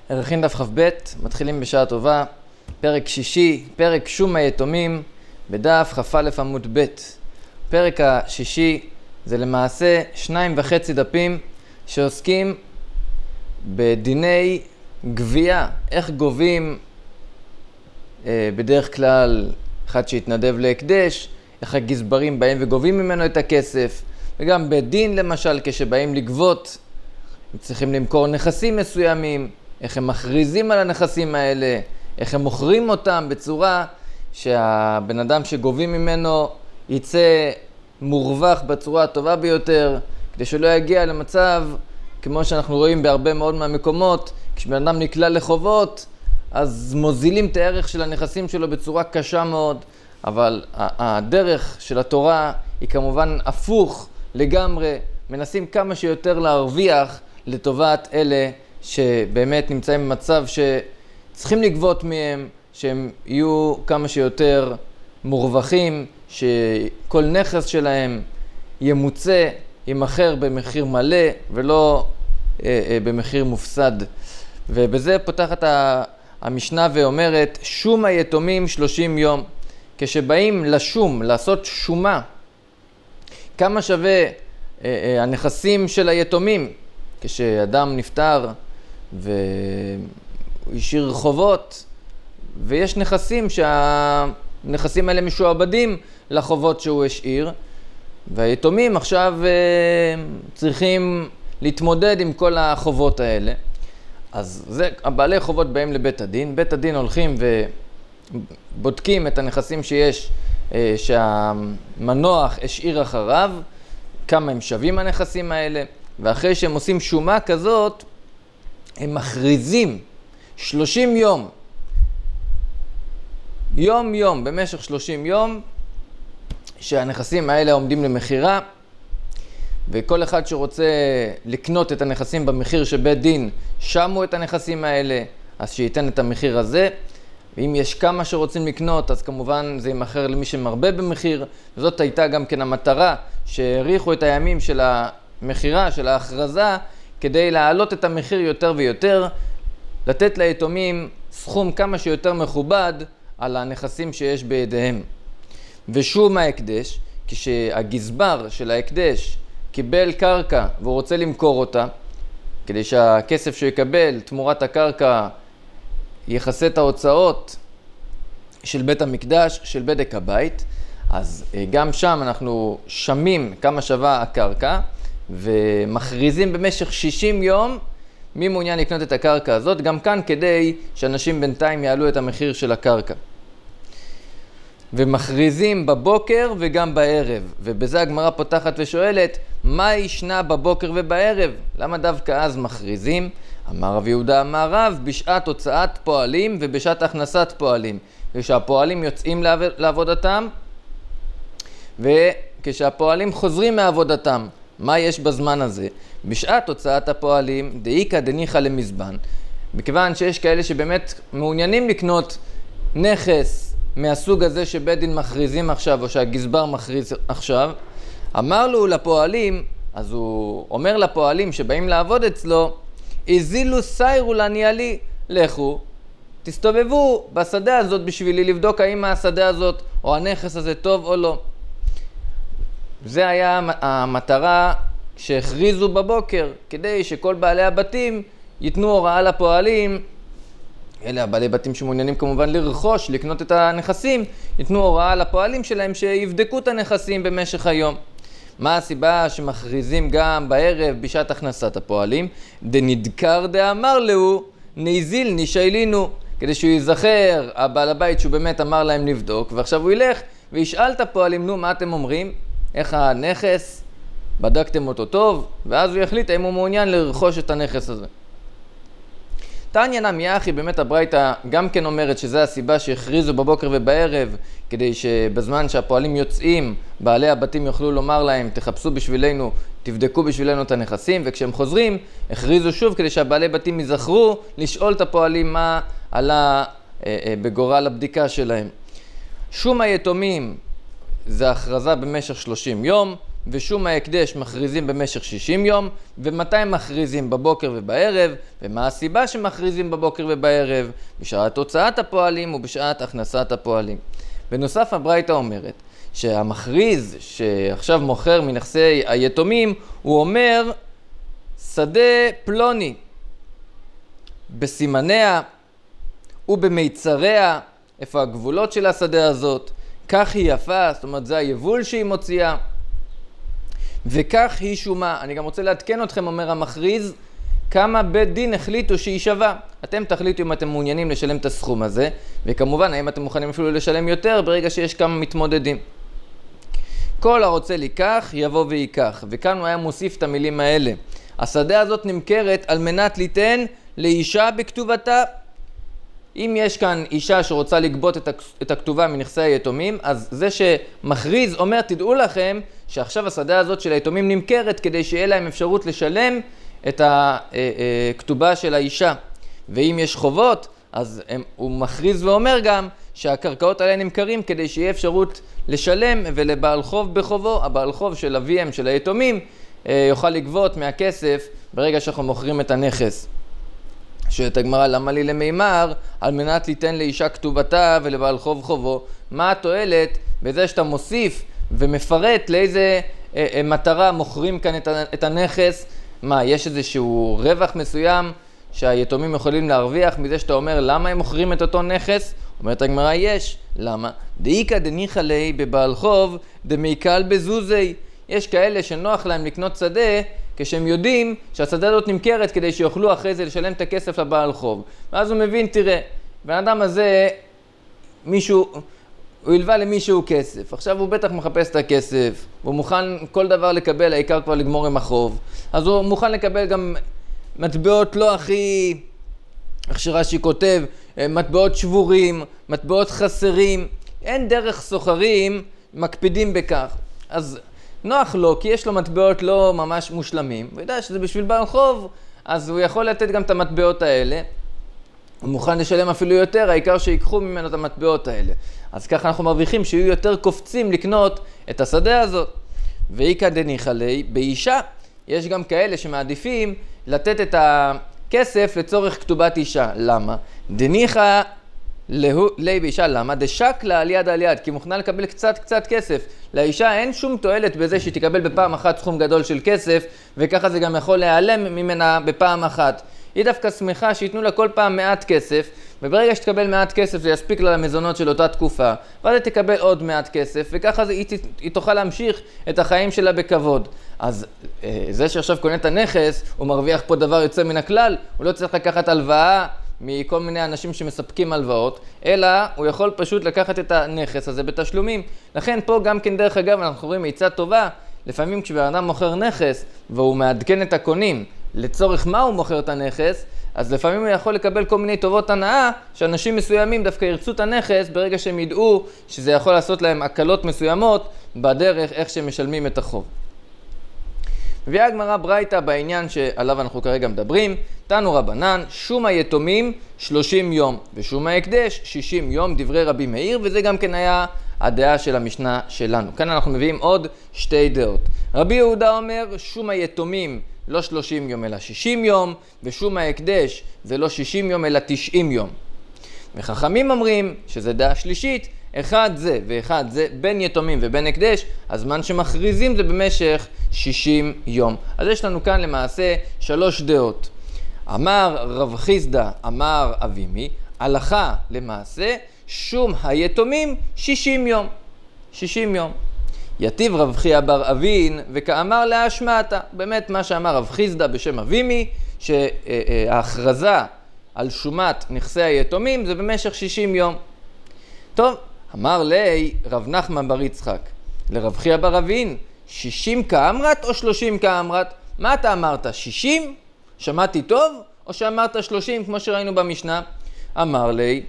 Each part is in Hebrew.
ערכין דף כ"ב, מתחילים בשעה טובה, פרק שישי, פרק שום היתומים, בדף כ"א עמוד ב'. פרק השישי זה למעשה 2.5 דפים שעוסקים בדיני גבייה, איך גובים בדרך כלל אחד שהתנדב להקדש, איך הגזברים באים וגובים ממנו את הכסף, וגם בדין למשל כשבאים לגבות, צריכים למכור נכסים מסוימים, איך הם מכריזים על הנכסים האלה, איך הם מוכרים אותם בצורה שהבן אדם שגובים ממנו יצא מורווח בצורה הטובה ביותר, כדי שלא יגיע למצב, כמו שאנחנו רואים בהרבה מאוד מהמקומות, כשבן אדם נקלע לחובות, אז מוזילים את הערך של הנכסים שלו בצורה קשה מאוד, אבל הדרך של התורה היא כמובן הפוך לגמרי, מנסים כמה שיותר להרוויח לטובת אלה שבאמת נמצאים במצב שצריכים לגבות מהם, שהם יהיו כמה שיותר מורווחים, שכל נכס שלהם ימוצא, ימחר במחיר מלא ולא במחיר מופסד. ובזה פותחת המשנה ואומרת, שום היתומים 30 יום. כשבאים לשום, לעשות שומה, כמה שווה הנכסים של היתומים? כשאדם נפטר והוא השאיר חובות, ויש נכסים שהנכסים האלה משועבדים לחובות שהוא השאיר, והיתומים עכשיו צריכים להתמודד עם כל החובות האלה. אז זה, הבעלי חובות באים לבית הדין, בית הדין הולכים ובודקים את הנכסים שיש, שהמנוח השאיר אחריו, כמה הם שווים הנכסים האלה, ואחרי שהם עושים שומה כזאת, הם מכריזים 30 יום, יום, במשך 30 יום, שהנכסים האלה עומדים למחירה, וכל אחד שרוצה לקנות את הנכסים במחיר שבית דין שמו את הנכסים האלה, אז שייתן את המחיר הזה. ואם יש כמה שרוצים לקנות, אז כמובן זה ימחר למי שמרבה במחיר. וזאת הייתה גם כן המטרה, שהאריכו את הימים של המחירה, של ההכרזה, כדי להעלות את המחיר יותר ויותר, לתת ליתומים סכום כמה שיותר מכובד על הנכסים שיש בידיהם. ושום ההקדש, כשהגזבר של ההקדש קיבל קרקע והוא רוצה למכור אותה, כדי שהכסף שהוא יקבל תמורת הקרקע יכסה את ההוצאות של בית המקדש, של בדק הבית, אז גם שם אנחנו שמים כמה שווה הקרקע, ומכריזים במשך 60 יום מי מעוניין לקנות את הקרקע הזאת, גם כאן כדי שאנשים בינתיים יעלו את המחיר של הקרקע. ומכריזים בבוקר וגם בערב, ובזה הגמרא פותחת ושואלת, מה ישנה בבוקר ובערב? למה דווקא אז מכריזים? אמר רב יהודה אמר רב, בשעת הוצאת פועלים ובשעת הכנסת פועלים. כשהפועלים יוצאים לעבודתם, וכשהפועלים חוזרים מעבודתם. מה יש בזמן הזה? בשעת הוצאת הפועלים, דאיקה דניחא למזבן. מכיוון שיש כאלה שבאמת מעוניינים לקנות נכס מהסוג הזה שבית דין מכריזים עכשיו, או שהגזבר מכריז עכשיו, אמר לו לפועלים, אז הוא אומר לפועלים שבאים לעבוד אצלו, הזילו סיירו לניאלי, לכו, תסתובבו בשדה הזאת בשבילי לבדוק האם השדה הזאת או הנכס הזה טוב או לא. זה היה המטרה שהכריזו בבוקר, כדי שכל בעלי הבתים ייתנו הוראה לפועלים, אלה הבעלי בתים שמעוניינים כמובן לרכוש, לקנות את הנכסים, ייתנו הוראה לפועלים שלהם שיבדקו את הנכסים במשך היום. מה הסיבה שמכריזים גם בערב בשעת הכנסת הפועלים? דנדקר דאמר לו, נזיל נשאלינו, כדי שהוא ייזכר, הבעל הבית שהוא באמת אמר להם לבדוק, ועכשיו הוא ילך וישאל את הפועלים, נו מה אתם אומרים? איך הנכס? בדקתם אותו טוב? ואז הוא יחליט האם הוא מעוניין לרכוש את הנכס הזה. תניא נמי אחי, באמת הברייתא גם כן אומרת שזה הסיבה שהכריזו בבוקר ובערב, כדי שבזמן שהפועלים יוצאים, בעלי הבתים יוכלו לומר להם, תחפשו בשבילנו, תבדקו בשבילנו את הנכסים, וכשהם חוזרים, הכריזו שוב כדי שהבעלי בתים יזכרו לשאול את הפועלים מה עלה בגורל הבדיקה שלהם. שום היתומים זה הכרזה במשך 30 יום, ושום ההקדש מכריזים במשך 60 יום, ומתי מכריזים בבוקר ובערב, ומה הסיבה שמכריזים בבוקר ובערב, בשעת הוצאת הפועלים ובשעת הכנסת הפועלים. בנוסף, הברייתא אומרת שהמכריז שעכשיו מוכר מנכסי היתומים, הוא אומר שדה פלוני בסימניה ובמיצריה, איפה הגבולות של השדה הזאת, כך היא יפה, זאת אומרת זה היבול שהיא מוציאה, וכך היא שומה. אני גם רוצה לעדכן אתכם, אומר המכריז, כמה בית דין החליטו שהיא שווה. אתם תחליטו אם אתם מעוניינים לשלם את הסכום הזה, וכמובן האם אתם מוכנים אפילו לשלם יותר ברגע שיש כמה מתמודדים. כל הרוצה לקח יבוא ויקח, וכאן הוא היה מוסיף את המילים האלה. השדה הזאת נמכרת על מנת ליתן לאישה בכתובתה. אם יש כאן אישה שרוצה לגבות את הכתובה מנכסי היתומים, אז זה שמכריז אומר, תדעו לכם שעכשיו השדה הזאת של היתומים נמכרת כדי שיהיה להם אפשרות לשלם את הכתובה של האישה. ואם יש חובות, אז הוא מכריז ואומר גם שהקרקעות האלה נמכרים כדי שיהיה אפשרות לשלם, ולבעל חוב בחובו, הבעל חוב של אביהם, של היתומים, יוכל לגבות מהכסף ברגע שאנחנו מוכרים את הנכס. שואלת הגמרא, למה לי למימר? על מנת ליתן לאישה כתובתה ולבעל חוב חובו. מה התועלת בזה שאתה מוסיף ומפרט לאיזה מטרה מוכרים כאן את הנכס? מה, יש איזשהו רווח מסוים שהיתומים יכולים להרוויח מזה שאתה אומר למה הם מוכרים את אותו נכס? אומרת הגמרא, יש. למה? דאיקא דניחא ליה בבעל חוב דמיקל בזוזי. יש כאלה שנוח להם לקנות שדה כשהם יודעים שהשדה הזאת נמכרת כדי שיוכלו אחרי זה לשלם את הכסף לבעל חוב. ואז הוא מבין, תראה, בן אדם הזה, הוא ילווה למישהו כסף. עכשיו הוא בטח מחפש את הכסף, הוא מוכן כל דבר לקבל, העיקר כבר לגמור עם החוב. אז הוא מוכן לקבל גם מטבעות לא הכי, איך שרש"י כותב, מטבעות שבורים, מטבעות חסרים. אין דרך סוחרים מקפידים בכך. אז נוח לו, כי יש לו מטבעות לא ממש מושלמים, ויודע שזה בשביל בעל חוב, אז הוא יכול לתת גם את המטבעות האלה. הוא מוכן לשלם אפילו יותר, העיקר שיקחו ממנו את המטבעות האלה. אז ככה אנחנו מרוויחים שיהיו יותר קופצים לקנות את השדה הזאת. ואיקא דניחא ליה באישה. יש גם כאלה שמעדיפים לתת את הכסף לצורך כתובת אישה. למה? דניחא ליה באישה, למה? דשקלה על יד על יד, כי מוכנה לקבל קצת כסף. לאישה אין שום תועלת בזה שהיא תקבל בפעם אחת סכום גדול של כסף, וככה זה גם יכול להיעלם ממנה בפעם אחת. היא דווקא שמחה שיתנו לה כל פעם מעט כסף, וברגע שתקבל מעט כסף זה יספיק לה למזונות של אותה תקופה, ואז היא תקבל עוד מעט כסף, וככה היא תוכל להמשיך את החיים שלה בכבוד. אז זה שעכשיו קונה את הנכס, הוא מרוויח פה דבר יוצא מן הכלל, הוא לא צריך לקחת הלוואה מכל מיני אנשים שמספקים הלוואות, אלא הוא יכול פשוט לקחת את הנכס הזה בתשלומים. לכן פה גם כן דרך אגב אנחנו רואים עצה טובה, לפעמים כשבן אדם מוכר נכס והוא מעדכן את הקונים לצורך מה הוא מוכר את הנכס, אז לפעמים הוא יכול לקבל כל מיני טובות הנאה שאנשים מסוימים דווקא ירצו את הנכס ברגע שהם ידעו שזה יכול לעשות להם הקלות מסוימות בדרך איך שהם משלמים את החוב. מביאה הגמרא ברייתא בעניין שעליו אנחנו כרגע מדברים, תנו רבנן, שום היתומים 30 יום ושום ההקדש 60 יום, דברי רבי מאיר, וזה גם כן היה הדעה של המשנה שלנו. כאן אנחנו מביאים עוד שתי דעות. רבי יהודה אומר שום היתומים לא 30 יום אלא 60 יום, ושום ההקדש זה לא 60 יום אלא 90 יום. וחכמים אומרים שזה דעה שלישית, אחד זה ואחד זה, בין יתומים ובין הקדש, הזמן שמכריזים זה במשך 60 יום. אז יש לנו כאן למעשה שלוש דעות. אמר רב חיסדא, אמר אבימי, הלכה למעשה, שום היתומים 60 יום. 60 יום. יתיב רב חייא בר אבין וכאמר להשמעתה. באמת מה שאמר רב חיסדא בשם אבימי, שההכרזה על שומת נכסי היתומים זה במשך 60 יום. טוב, אמר לי רב נחמן בר יצחק לרב חייא בר אבין, 60 כאמרת או 30 כאמרת? מה אתה אמרת? 60? שמעתי טוב? או שאמרת 30 כמו שראינו במשנה? אמר לי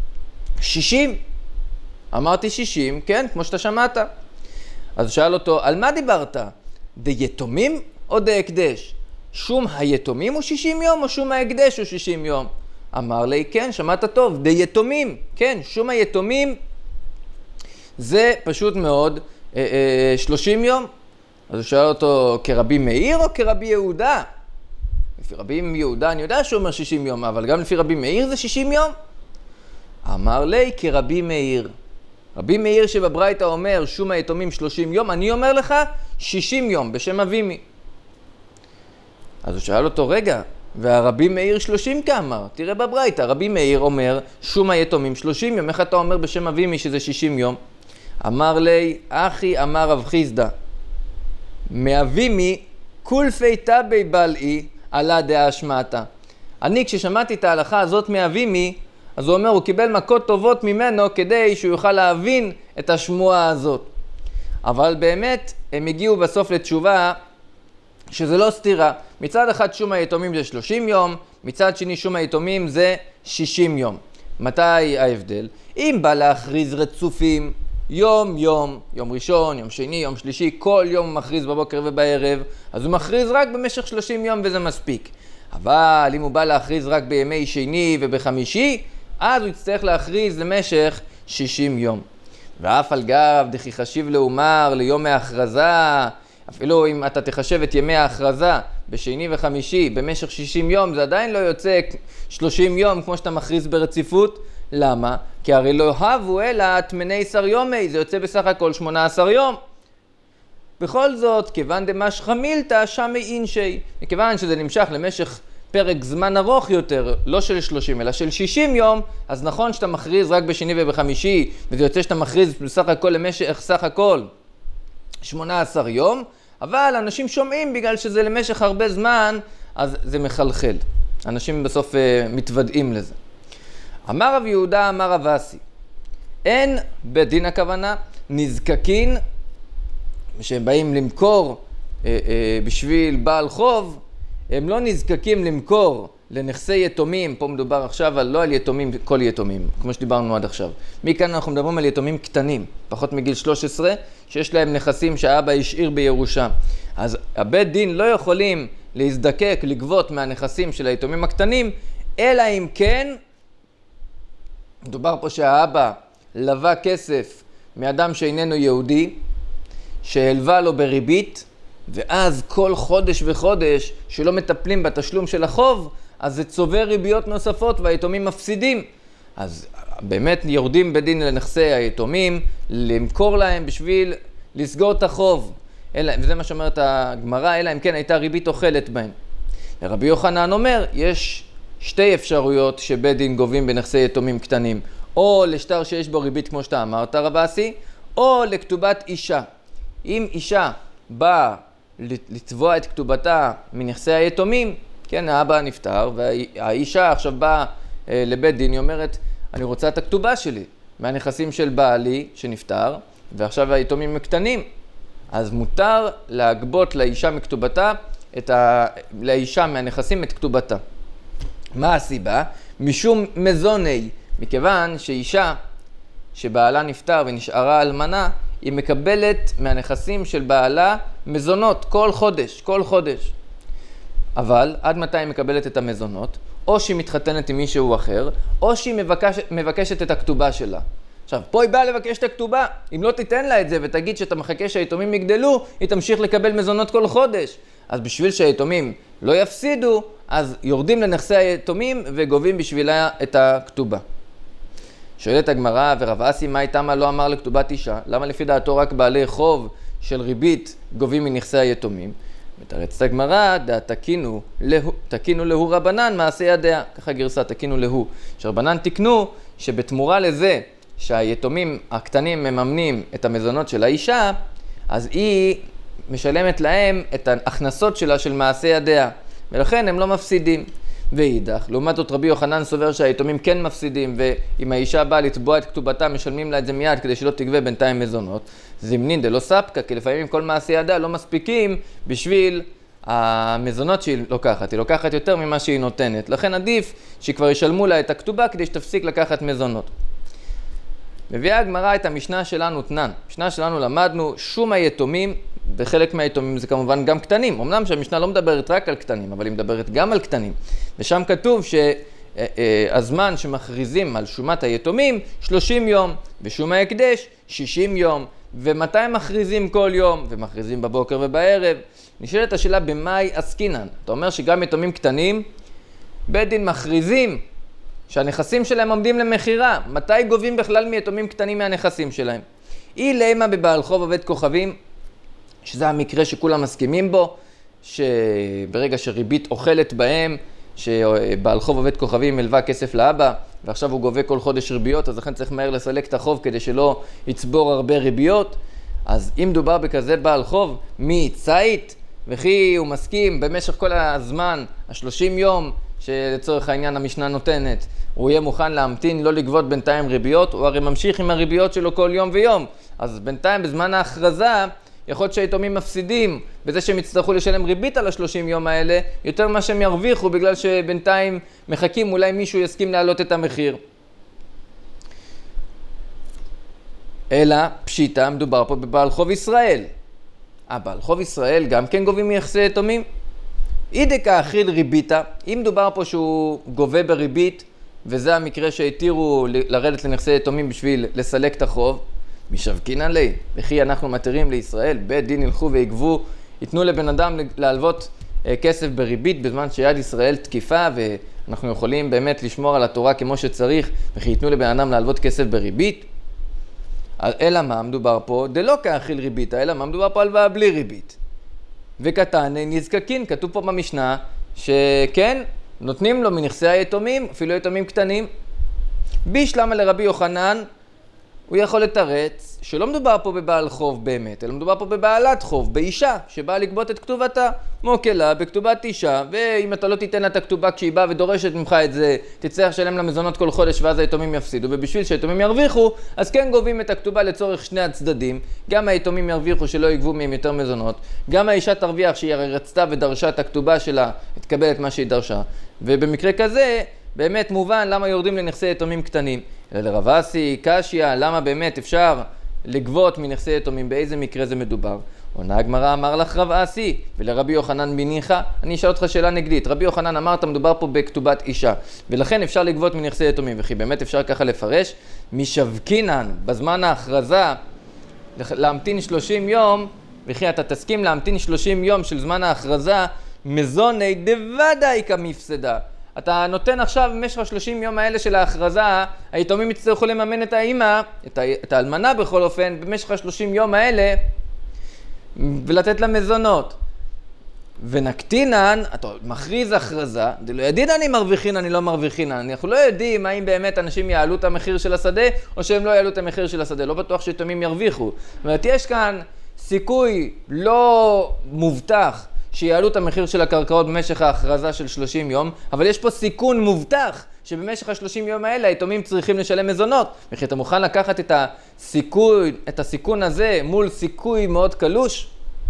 60. אמרתי 60, כן, כמו שאתה שמעת. אז שאל אותו, על מה דיברת? דיתומים או דהקדש? שום היתומים הוא 60 יום או שום ההקדש הוא 60 יום? אמר לי, כן, שמעת טוב, דיתומים, כן, שום היתומים זה פשוט מאוד 30 יום. אז הוא שואל אותו, כרבי מאיר או כרבי יהודה? לפי רבי יהודה אני יודע שהוא אומר 60 יום, אבל גם לפי רבי מאיר זה 60 יום? אמר לי, כרבי מאיר. רבי מאיר שבברייתא אומר, שום היתומים 30 יום, אני אומר לך 60 יום, בשם אבימי. אז הוא שאל אותו, רגע, והרבי מאיר 30 כאמר? תראה בברייתא, רבי מאיר אומר, שום היתומים 30 יום, איך אתה אומר בשם אבימי שזה 60 יום? אמר לי, אחי אמר רב חיסדא, מאבימי כולפי תבי בלעי עלה דעה שמעתה. אני כששמעתי את ההלכה הזאת מאבימי, אז הוא אומר, הוא קיבל מכות טובות ממנו כדי שהוא יוכל להבין את השמועה הזאת. אבל באמת הם הגיעו בסוף לתשובה שזה לא סתירה. מצד אחד שום היתומים זה 30 יום, מצד שני שום היתומים זה 60 יום. מתי ההבדל? אם בא להכריז רצופים יום, יום ראשון, יום שני, יום שלישי, כל יום הוא מכריז בבוקר ובערב, אז הוא מכריז רק במשך 30 יום וזה מספיק. אבל אם הוא בא להכריז רק בימי שני ובחמישי, אז הוא יצטרך להכריז למשך 60 יום. ואף על גב דכי חשיב לאומר ליום ההכרזה, אפילו אם אתה תחשב את ימי ההכרזה בשני וחמישי במשך 60 יום, זה עדיין לא יוצא 30 יום כמו שאתה מכריז ברציפות. למה? כי הרי לא הבו אלא תמני שר יומי, זה יוצא בסך הכל 18 יום. בכל זאת, כיוון דמשך מילתא שמי אינשי, מכיוון שזה נמשך למשך פרק זמן ארוך יותר, לא של 30 אלא של 60 יום, אז נכון שאתה מכריז רק בשני ובחמישי, וזה יוצא שאתה מכריז בסך הכל למשך סך הכל 18 יום, אבל אנשים שומעים בגלל שזה למשך הרבה זמן, אז זה מחלחל. אנשים בסוף מתוודעים לזה. אמר רב יהודה, אמר רב אסי, אין בית דין הכוונה, נזקקין, שהם באים למכור בשביל בעל חוב, הם לא נזקקים למכור לנכסי יתומים, פה מדובר עכשיו לא על יתומים, כל יתומים, כמו שדיברנו עד עכשיו. מכאן אנחנו מדברים על יתומים קטנים, פחות מגיל 13, שיש להם נכסים שהאבא השאיר בירושה. אז הבית דין לא יכולים להזדקק, לגבות מהנכסים של היתומים הקטנים, אלא אם כן, מדובר פה שהאבא לווה כסף מאדם שאיננו יהודי, שהלווה לו בריבית, ואז כל חודש וחודש שלא מטפלים בתשלום של החוב, אז זה צובר ריביות נוספות והיתומים מפסידים. אז באמת יורדים בדין לנכסי היתומים, למכור להם בשביל לסגור את החוב. וזה מה שאומרת הגמרא, אלא אם כן הייתה ריבית אוכלת בהם. רבי יוחנן אומר, יש שתי אפשרויות שבית דין גובים בנכסי יתומים קטנים. או לשטר שיש בו ריבית כמו שאתה אמרת רב אסי, או לכתובת אישה. אם אישה באה לתבוע את כתובתה מנכסי היתומים, כן, האבא נפטר, והאישה עכשיו באה לבית דין, היא אומרת, אני רוצה את הכתובה שלי, מהנכסים של בעלי שנפטר, ועכשיו היתומים קטנים. אז מותר להגבות לאישה מכתובתה, לאישה מהנכסים את כתובתה. מה הסיבה? משום מזוני, מכיוון שאישה שבעלה נפטר ונשארה אלמנה, היא מקבלת מהנכסים של בעלה מזונות כל חודש. אבל עד מתי היא מקבלת את המזונות? או שהיא מתחתנת עם מישהו אחר, או שהיא מבקשת את הכתובה שלה. עכשיו, פה היא באה לבקש את הכתובה. אם לא תיתן לה את זה ותגיד שאתה מחכה שהיתומים יגדלו, היא תמשיך לקבל מזונות כל חודש. אז בשביל שהיתומים לא יפסידו, אז יורדים לנכסי היתומים וגובים בשבילה את הכתובה. שואלת הגמרא, ורב אסי, מה איתה מה לא אמר לכתובת אישה? למה לפי דעתו רק בעלי חוב של ריבית גובים מנכסי היתומים? מתרצת הגמרא, תקינו להו רבנן מעשה ידיה. ככה גרסה, תקינו להו. שרבנן תקנו שבתמורה לזה שהיתומים הקטנים מממנים את המזונות של האישה, אז היא משלמת להם את ההכנסות שלה של מעשה ידיה. ולכן הם לא מפסידים. ואידך, לעומת זאת רבי יוחנן סובר שהיתומים כן מפסידים, ואם האישה באה לתבוע את כתובתה, משלמים לה את זה מיד כדי שלא תגבה בינתיים מזונות. זמנין דלא ספקה, כי לפעמים כל מעשי ידיה לא מספיקים בשביל המזונות שהיא לוקחת. היא לוקחת יותר ממה שהיא נותנת. לכן עדיף שכבר ישלמו לה את הכתובה כדי שתפסיק לקחת מזונות. מביאה הגמרא את המשנה שלנו תנן. המשנה שלנו למדנו שום היתומים, בחלק מהיתומים זה כמובן גם קטנים. אמנם שהמשנה לא מדברת רק על קטנים, אבל היא מדברת גם על קטנים. ושם כתוב שהזמן שמכריזים על שומת היתומים 30 יום, ושום ההקדש 60 יום. ומתי הם מכריזים כל יום, ומכריזים בבוקר ובערב. נשאלת השאלה במאי עסקינן. אתה אומר שגם יתומים קטנים, בית דין מכריזים שהנכסים שלהם עומדים למחירה. מתי גובים בכלל מיתומים קטנים מהנכסים שלהם? היא לימה בבעל חוב עובד כוכבים, שזה המקרה שכולם מסכימים בו, שברגע שריבית אוכלת בהם, שבעל חוב עובד כוכבים מלווה כסף לאבא, ועכשיו הוא גובה כל חודש ריביות, אז לכן צריך מהר לסלק את החוב כדי שלא יצבור הרבה ריביות. אז אם דובר בכזה בעל חוב, מי צייט, וכי הוא מסכים במשך כל הזמן, 30 יום, שלצורך העניין המשנה נותנת, הוא יהיה מוכן להמתין, לא לגבות בינתיים ריביות, הוא הרי ממשיך עם הריביות שלו כל יום ויום. אז בינתיים בזמן ההכרזה, יכול להיות שהיתומים מפסידים בזה שהם יצטרכו לשלם ריבית על ה-30 יום האלה, יותר מה שהם ירוויחו בגלל שבינתיים מחכים, אולי מישהו יסכים להעלות את המחיר. אלא פשיטה, מדובר פה בבעל חוב ישראל. בעל חוב ישראל גם כן גובים מיחסי יתומים? אידקה אכיל ריביתה, אם מדובר פה שהוא גובה בריבית, וזה המקרה שהתירו לרדת לנכסי יתומים בשביל לסלק את החוב, משווקין עלי, וכי אנחנו מתירים לישראל, בית דין ילכו ויגבו, ייתנו לבן אדם להלוות כסף בריבית בזמן שיד ישראל תקיפה, ואנחנו יכולים באמת לשמור על התורה כמו שצריך, וכי ייתנו לבן אדם להלוות כסף בריבית. אלא מה מדובר פה? דלא כאכיל ריביתה, אלא מה מדובר פה הלוואה בלי ריבית. וקטן נזקקין, כתוב פה במשנה, שכן, נותנים לו מנכסי היתומים, אפילו יתומים קטנים. בישלמה לרבי יוחנן, הוא יכול לתרץ שלא מדובר פה בבעל חוב באמת, אלא מדובר פה בבעלת חוב, באישה שבאה לגבות את כתובתה. מוקלה בכתובת אישה, ואם אתה לא תיתן לה את הכתובה כשהיא באה ודורשת ממך את זה, תצטרך לשלם לה מזונות כל חודש ואז היתומים יפסידו, ובשביל שהיתומים ירוויחו, אז כן גובים את הכתובה לצורך שני הצדדים. גם היתומים ירוויחו שלא יגבו מהם יותר מזונות, גם האישה תרוויח שהיא רצתה ודרשה את הכתובה שלה, תקבל את מה שהיא דרשה. ובמקרה כזה, באמת מובן למה יורדים לנכסי יתומים קטנים. אלא לרב אסי, קשיא, למה באמת אפשר לגבות מנכסי יתומים, באיזה מקרה זה מדובר? עונה הגמרא, אמר לך רב אסי, ולרבי יוחנן ביניך, אני אשאל אותך שאלה נגדית. רבי יוחנן אמר, אתה מדובר פה בכתובת אישה, ולכן אפשר לגבות מנכסי יתומים, וכי באמת אפשר ככה לפרש, משווקינן, בזמן ההכרזה, להמתין 30 יום, וכי אתה תסכים להמתין 30 יום של זמן ההכרזה, מזוני דוודאי כמפסדה. אתה נותן עכשיו במשך 30 יום האלה של ההכרזה, היתומים יצטרכו לממן את האמא, את האלמנה בכל אופן, במשך 30 יום האלה, ולתת לה מזונות. ונקטינן, אתה מכריז הכרזה, דלא ידין אני מרוויחין, אני לא מרוויחין. אנחנו לא יודעים האם באמת אנשים יעלו את המחיר של השדה, או שהם לא יעלו את המחיר של השדה. לא בטוח שיתומים ירוויחו. זאת אומרת, יש כאן סיכוי לא מובטח, שיעלו את המחיר של הקרקעות במשך ההכרזה של 30 יום, אבל יש פה סיכון מובטח שבמשך ה-30 יום האלה היתומים צריכים לשלם מזונות. וכי אתה מוכן לקחת את הסיכון הזה מול סיכוי מאוד קלוש?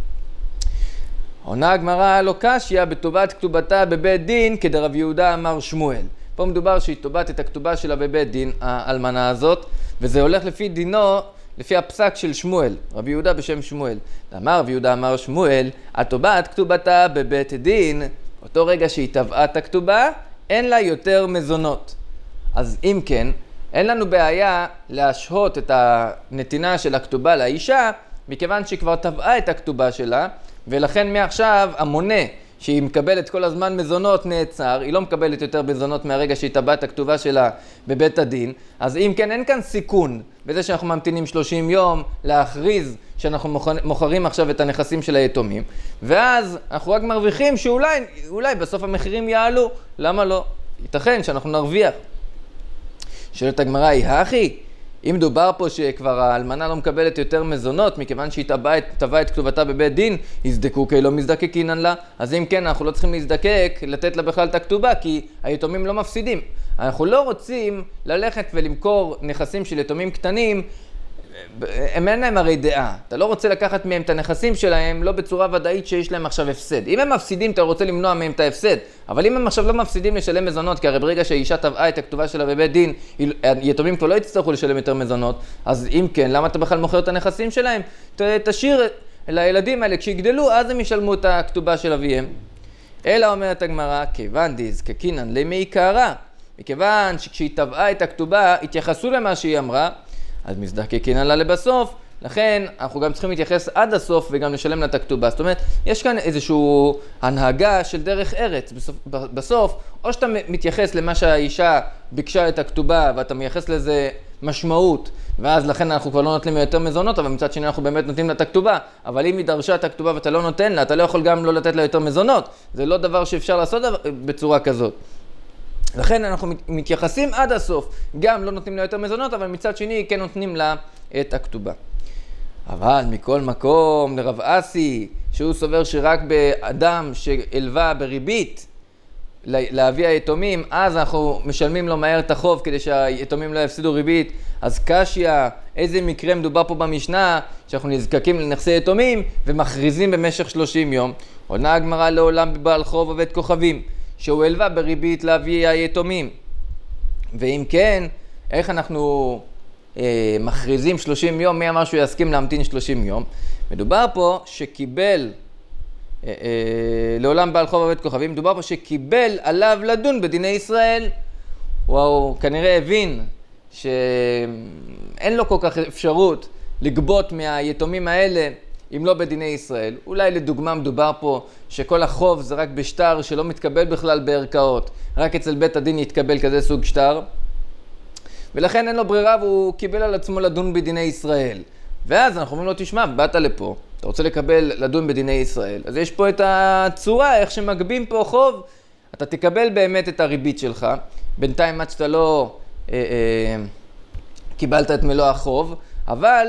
עונה הגמרא לא קשיא בתובת כתובתה בבית דין כדרב יהודה אמר שמואל. פה מדובר שהיא תובת את הכתובה שלה בבית דין, האלמנה הזאת, וזה הולך לפי דינו, לפי הפסק של שמואל, רבי יהודה בשם שמואל. אמר רבי יהודה אמר שמואל, התובת כתובתה בבית דין, אותו רגע שהיא טבעה את הכתובה, אין לה יותר מזונות. אז אם כן, אין לנו בעיה להשהות את הנתינה של הכתובה לאישה, מכיוון שהיא כבר טבעה את הכתובה שלה, ולכן מעכשיו המונה שהיא מקבלת כל הזמן מזונות נעצר, היא לא מקבלת יותר מזונות מהרגע שהיא טבעה את הכתובה שלה בבית הדין. אז אם כן, אין כאן סיכון בזה שאנחנו ממתינים 30 יום להכריז שאנחנו מוכרים עכשיו את הנכסים של היתומים, ואז אנחנו רק מרוויחים שאולי בסוף המחירים יעלו. למה לא? ייתכן שאנחנו נרוויח. שואלת הגמרא, היא הכי? אם דובר פה שכבר האלמנה לא מקבלת יותר מזונות, מכיוון שהיא טבעה את כתובתה בבית דין, יזדקו כי לא מזדקקינן לה. אז אם כן, אנחנו לא צריכים להזדקק, לתת לה בכלל את הכתובה, כי היתומים לא מפסידים. אנחנו לא רוצים ללכת ולמכור נכסים של יתומים קטנים, הם אין להם הרי דעה. אתה לא רוצה לקחת מהם את הנכסים שלהם, לא בצורה ודאית שיש להם עכשיו הפסד. אם הם מפסידים, אתה רוצה למנוע מהם את ההפסד. אבל אם הם עכשיו לא מפסידים לשלם מזונות, כי הרי ברגע שהאישה טבעה את הכתובה שלה בבית דין, יתומים כבר לא יצטרכו לשלם יותר מזונות. אז אם כן, למה אתה בכלל מוכר את הנכסים שלהם? תשאיר לילדים האלה, כשיגדלו, אז הם ישלמו את הכתובה של אביהם. אלא אומרת הגמרא, כיוון דזקקינן למעיקרא, מכיוון שכשהיא טבעה את הכתובה, התייחסו למה שהיא אמרה, אז מזדקקינן לה לבסוף, לכן אנחנו גם צריכים להתייחס עד הסוף וגם לשלם לה את הכתובה. זאת אומרת, יש כאן איזושהי הנהגה של דרך ארץ. בסוף, או שאתה מתייחס למה שהאישה ביקשה את הכתובה ואתה מייחס לזה משמעות, ואז לכן אנחנו כבר לא נותנים יותר מזונות, אבל מצד שני אנחנו באמת נותנים לה את הכתובה. אבל אם היא דרשה את הכתובה ואתה לא נותן לה, אתה לא יכול גם לא לתת לה יותר מזונות. זה לא דבר שאפשר לעשות בצורה כזאת. לכן אנחנו מתייחסים עד הסוף, גם לא נותנים לה יותר מזונות, אבל מצד שני כן נותנים לה את הכתובה. אבל מכל מקום לרב אסי, שהוא סובר שרק באדם שהלווה בריבית להביא היתומים, אז אנחנו משלמים לו מהר את החוב כדי שהיתומים לא יפסידו ריבית. אז קשיה, איזה מקרה מדובר פה במשנה שאנחנו נזקקים לנכסי יתומים ומכריזים במשך 30 יום. עונה הגמרא לעולם בבעל חוב עובד כוכבים, שהוא הלווה בריבית להביא היתומים. ואם כן, איך אנחנו מכריזים 30 יום? מי אמר שהוא יסכים להמתין 30 יום? מדובר פה שקיבל, לעולם בעל חוב עובד כוכבים, מדובר פה שקיבל עליו לדון בדיני ישראל. הוא כנראה הבין שאין לו כל כך אפשרות לגבות מהיתומים האלה אם לא בדיני ישראל. אולי לדוגמה מדובר פה שכל החוב זה רק בשטר שלא מתקבל בכלל בערכאות, רק אצל בית הדין יתקבל כזה סוג שטר, ולכן אין לו ברירה והוא קיבל על עצמו לדון בדיני ישראל. ואז אנחנו אומרים לו, תשמע, באת לפה, אתה רוצה לדון בדיני ישראל, אז יש פה את הצורה איך שמגבים פה חוב, אתה תקבל באמת את הריבית שלך, בינתיים עד שאתה לא קיבלת את מלוא החוב, אבל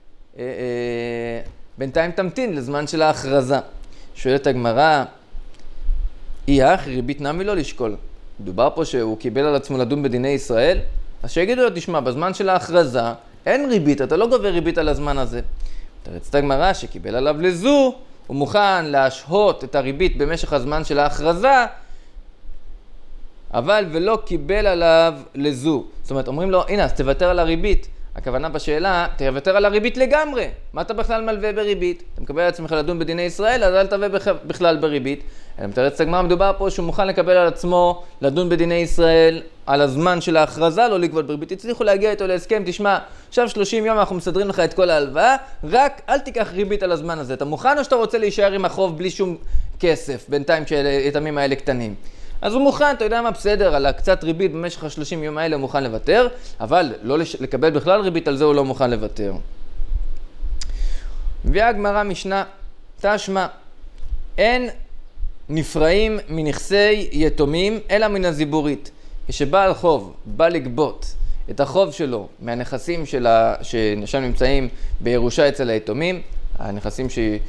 בינתיים תמתין לזמן של ההכרזה. שואלת הגמרא, אייך ריבית נמי לא לשקול. מדובר פה שהוא קיבל על עצמו לדון בדיני ישראל, אז שיגידו לו, תשמע, בזמן של ההכרזה אין ריבית, אתה לא גובה ריבית על הזמן הזה. תרצת הגמרא שקיבל עליו לזו, הוא מוכן להשהות את הריבית במשך הזמן של ההכרזה, אבל ולא קיבל עליו לזו. זאת אומרת, אומרים לו, הנה, אז תוותר על הריבית. הכוונה בשאלה, תוותר על הריבית לגמרי. מה אתה בכלל מלווה בריבית? אתה מקבל על עצמך לדון בדיני ישראל, אז אל תלווה בכלל בריבית. אלא מתרץ הגמרא, מדובר פה שהוא מוכן לקבל על עצמו לדון בדיני ישראל על הזמן של ההכרזה, לא לגבות בריבית. הצליחו להגיע איתו להסכם, תשמע, עכשיו 30 יום אנחנו מסדרים לך את כל ההלוואה, רק אל תיקח ריבית על הזמן הזה. אתה מוכן או שאתה רוצה להישאר עם החוב בלי שום כסף, בינתיים שהיתמים האלה קטנים? אז הוא מוכן, אתה יודע מה, בסדר, על קצת ריבית במשך ה-30 יום האלה הוא מוכן לוותר, אבל לא לקבל בכלל ריבית, על זה הוא לא מוכן לוותר. מביאה הגמרא משנה, תשמע, אין נפרעים מנכסי יתומים אלא מן הזיבורית. כשבעל חוב בא לגבות את החוב שלו מהנכסים ששם נמצאים בירושה אצל היתומים, הנכסים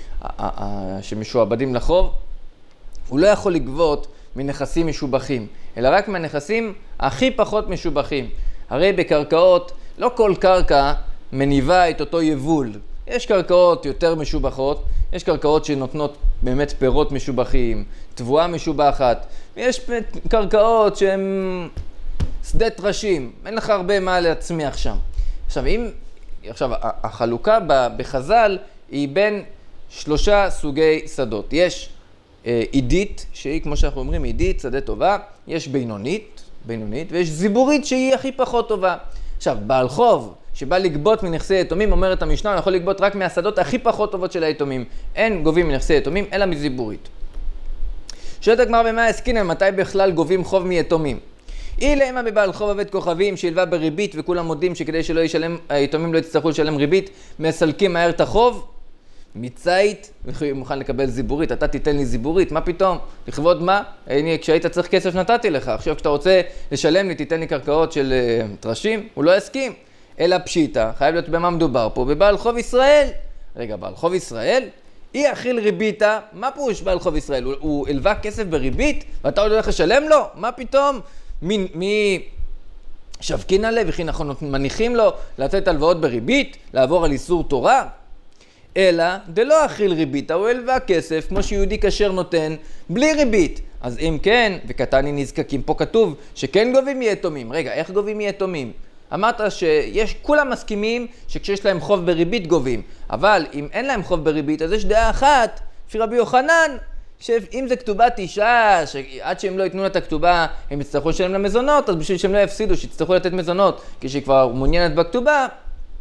שמשועבדים לחוב, הוא לא יכול לגבות מנכסים משובחים, אלא רק מהנכסים הכי פחות משובחים. הרי בקרקעות, לא כל קרקע מניבה את אותו יבול. יש קרקעות יותר משובחות, יש קרקעות שנותנות באמת פירות משובחים, תבואה משובחת, ויש קרקעות שהן שדה טרשים, אין לך הרבה מה להצמיח שם. עכשיו, החלוקה בחז"ל היא בין 3 סוגי שדות. יש עידית, שהיא כמו שאנחנו אומרים עידית, שדה טובה, יש בינונית, ויש זיבורית שהיא הכי פחות טובה. עכשיו, בעל חוב שבא לגבות מנכסי יתומים, אומרת המשנה, הוא יכול לגבות רק מהשדות הכי פחות טובות של היתומים. אין גובים מנכסי יתומים, אלא מזיבורית. שואלת הגמרא במה עסקינן, מתי בכלל גובים חוב מיתומים? אילמה בבעל חוב עובד כוכבים שהלווה בריבית וכולם מודים שכדי שלא ישלם, היתומים לא יצטרכו לשלם ריבית, מסלקים מהר את החוב, מצית, ומוכן לקבל זיבורית. אתה תיתן לי זיבורית, מה פתאום? לכבוד מה? כשהיית צריך כסף נתתי לך, עכשיו כשאתה רוצה לשלם לי תיתן לי קרקעות של טרשים, הוא לא יסכים. אלא פשיטה, חייב להיות במה מדובר פה, בבעל חוב ישראל. רגע, בעל חוב ישראל? אי אכיל ריביתה, מה פירוש בעל חוב ישראל? הוא הלווה כסף בריבית ואתה עוד הולך לשלם לו? מה פתאום? מי שבקין עליו וכי אנחנו מניחים לו לתת הלוואות בריבית, לעבור על איסור תורה? אלא דלא אכיל ריביתה, הוא הלווה כסף כמו שיהודי כשר נותן בלי ריבית. אז אם כן, וקטני נזקקים, פה כתוב שכן גובים מיתומים. רגע, איך גובים מיתומים? אמרת כולם מסכימים שכשיש להם חוב בריבית גובים, אבל אם אין להם חוב בריבית, אז יש דעה אחת, לפי רבי יוחנן, שאם זה כתובת אישה, שעד שהם לא ייתנו לה את הכתובה, הם יצטרכו לשלם למזונות, אז בשביל שהם לא יפסידו, שיצטרכו לתת מזונות, כשהיא כבר מעוניינת בכתובה,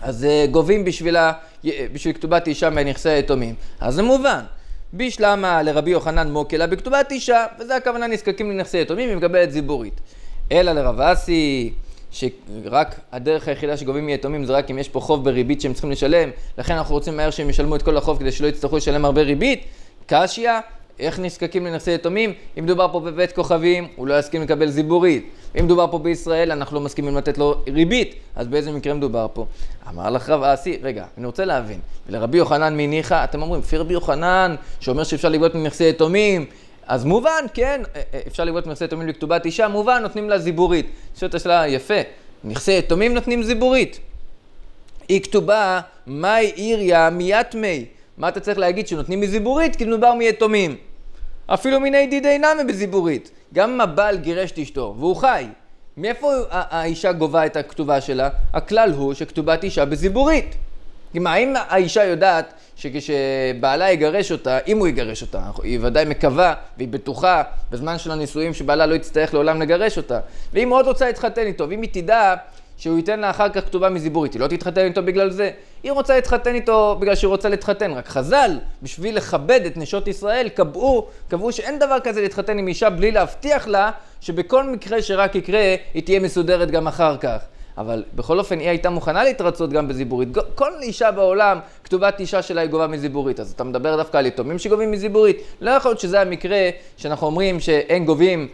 אז גובים בשביל כתובת אישה מנכסי היתומים. אז זה מובן. בישלמה לרבי יוחנן מוקלה בכתובת אישה, וזה הכוונה נזקקים לנכסי יתומים, היא מקבלת זיבורית. אלא לרב אסי, שרק הדרך היחידה שגובים מיתומים זה רק אם יש פה חוב בריבית שהם צריכים לשלם, לכן אנחנו רוצים מהר שהם ישלמו את כל החוב כדי שלא יצטרכו לשלם הרבה ריבית. קשיא, איך נזקקים לנכסי יתומים? אם מדובר פה בבית כוכבים, הוא לא יסכים לקבל זיבורית. אם מדובר פה בישראל, אנחנו לא מסכימים לתת לו ריבית. אז באיזה מקרה מדובר פה? אמר לך רב אסי, רגע, אני רוצה להבין. ולרבי יוחנן מניחה, אתם אומרים, לפי רבי יוחנן, שאומר שאפשר לגבות מנכסי יתומים, אז מובן, כן, אפשר לגבות מנכסי יתומים לכתובת אישה, מובן, נותנים לה זיבורית. שואלת השאלה, יפה, נכסי יתומים נותנים זיבורית. היא כתובה, מאי עיריה מיתמי. מה אתה צריך להגיד שנותנים מזיבורית? כי מדובר מיתומים. אפילו מיני דידי נמי בזיבורית. גם אם הבעל גירש את אשתו והוא חי, מאיפה האישה גובה את הכתובה שלה? הכלל הוא שכתובת אישה בזיבורית. האם האישה יודעת שכשבעלה יגרש אותה, אם הוא יגרש אותה, היא ודאי מקווה והיא בטוחה בזמן של הנישואים שבעלה לא יצטרך לעולם לגרש אותה. ואם הוא עוד רוצה להתחתן איתו, ואם היא תדע שהוא ייתן לה אחר כך כתובה מזיבורית, היא לא תתחתן איתו בגלל זה. היא רוצה להתחתן איתו בגלל שהיא רוצה להתחתן. רק חז"ל, בשביל לכבד את נשות ישראל, קבעו שאין דבר כזה להתחתן עם אישה בלי להבטיח לה שבכל מקרה שרק יקרה, היא תהיה מסודרת גם אחר כך. אבל בכל אופן היא הייתה מוכנה להתרצות גם בזיבורית. כל אישה בעולם, כתובת אישה שלה היא גובה מזיבורית. אז אתה מדבר דווקא על יתומים שגובים מזיבורית. לא יכול להיות שזה המקרה שאנחנו אומרים שאין גובים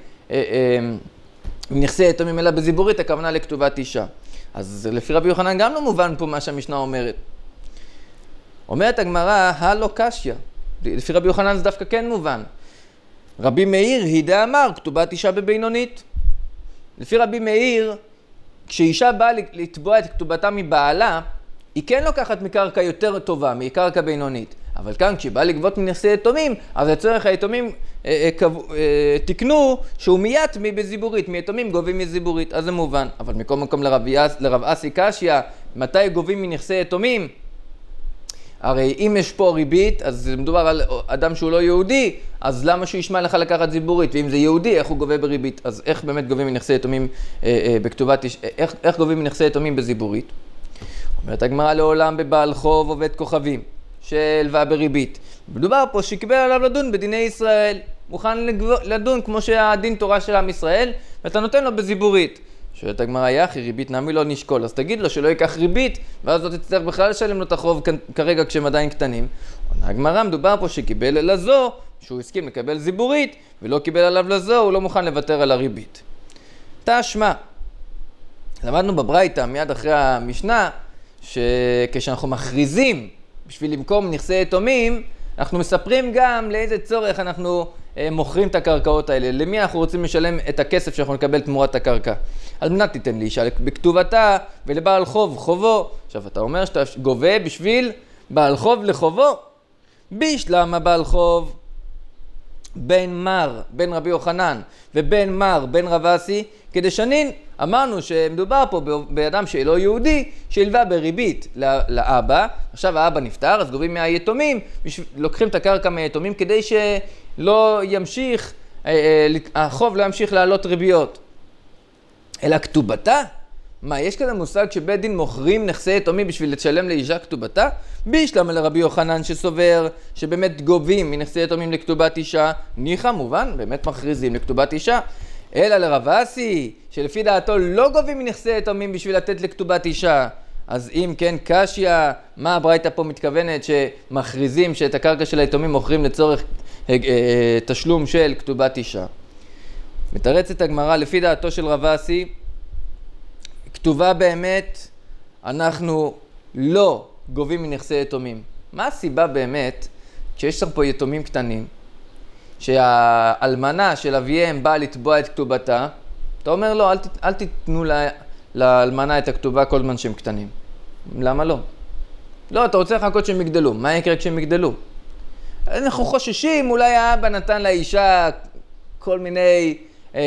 נכסי יתומים אלא בזיבורית, הכוונה לכתובת אישה. אז לפי רבי יוחנן גם לא מובן פה מה שהמשנה אומרת. אומרת הגמרא, הלא קשיא. לפי רבי יוחנן זה דווקא כן מובן. רבי מאיר הידע אמר, כתובת אישה בבינונית. לפי רבי מאיר, כשאישה באה לתבוע את כתובתה מבעלה, היא כן לוקחת מקרקע יותר טובה, מקרקע בינונית. אבל כאן כשהיא באה לגבות מנכסי יתומים, אז לצורך היתומים תקנו שהוא מיתמי בזיבורית, מיתומים גובים מזיבורית, אז זה מובן. אבל מכל מקום לרב אסי קשיא, מתי גובים מנכסי יתומים? הרי אם יש פה ריבית, אז מדובר על אדם שהוא לא יהודי, אז למה שהוא ישמע לך לקחת זיבורית? ואם זה יהודי, איך הוא גובה בריבית? אז איך באמת גובים מנכסי יתומים בכתובת, איך גובים מנכסי יתומים בזיבורית? אומרת הגמרא, לעולם בבעל חוב עובד כוכבים שהלווה בריבית. מדובר פה שקיבל עליו לדון בדיני ישראל, מוכן לדון כמו שהדין תורה של עם ישראל, ואתה נותן לו בזיבורית. שואלת הגמרא, יחי, ריבית נמי לא נשקול, אז תגיד לו שלא ייקח ריבית, ואז לא תצטרך בכלל לשלם לו את החוב כרגע כשהם עדיין קטנים. הגמרא, מדובר פה שקיבל לזו, שהוא הסכים לקבל זיבורית, ולא קיבל עליו לזו, הוא לא מוכן לוותר על הריבית. תשמע, למדנו בברייתא מיד אחרי המשנה, שכשאנחנו מכריזים בשביל למכור נכסי יתומים, אנחנו מספרים גם לאיזה צורך אנחנו מוכרים את הקרקעות האלה, למי אנחנו רוצים לשלם את הכסף שאנחנו נקבל תמורת הקרקע. אז מנה תיתן לאישה בכתובתה ולבעל חוב חובו. עכשיו אתה אומר שאתה גובה בשביל בעל חוב לחובו. בישלמה בעל חוב בין מר, בין רבי יוחנן, ובין מר, בין רב אסי, כדי שנין, אמרנו שמדובר פה באדם שלא יהודי, שהלווה בריבית לאבא, עכשיו האבא נפטר, אז גובים מהיתומים, לוקחים את הקרקע מהיתומים כדי שלא ימשיך, החוב לא ימשיך לעלות ריביות. אלא כתובתה? מה, יש כזה מושג שבית דין מוכרים נכסי יתומים בשביל לשלם לאישה כתובתה? בישלמה לרבי יוחנן שסובר שבאמת גובים מנכסי יתומים לכתובת אישה, ניחא מובן, באמת מכריזים לכתובת אישה. אלא לרב אסי, שלפי דעתו לא גובים מנכסי יתומים בשביל לתת לכתובת אישה. אז אם כן קשיא, מה הברייתא פה מתכוונת שמכריזים שאת הקרקע של היתומים מוכרים לצורך תשלום של כתובת אישה? מתרצת הגמרא, לפי דעתו של רב אסי, כתובה באמת, אנחנו לא גובים מנכסי יתומים. מה הסיבה באמת, כשיש פה יתומים קטנים, שהאלמנה של אביהם באה לתבוע את כתובתה, אתה אומר לו, אל תיתנו לאלמנה את הכתובה כל זמן שהם קטנים. למה לא? לא, אתה רוצה לחכות שהם יגדלו. מה יקרה כשהם יגדלו? אנחנו חוששים, אולי האבא נתן לאישה כל מיני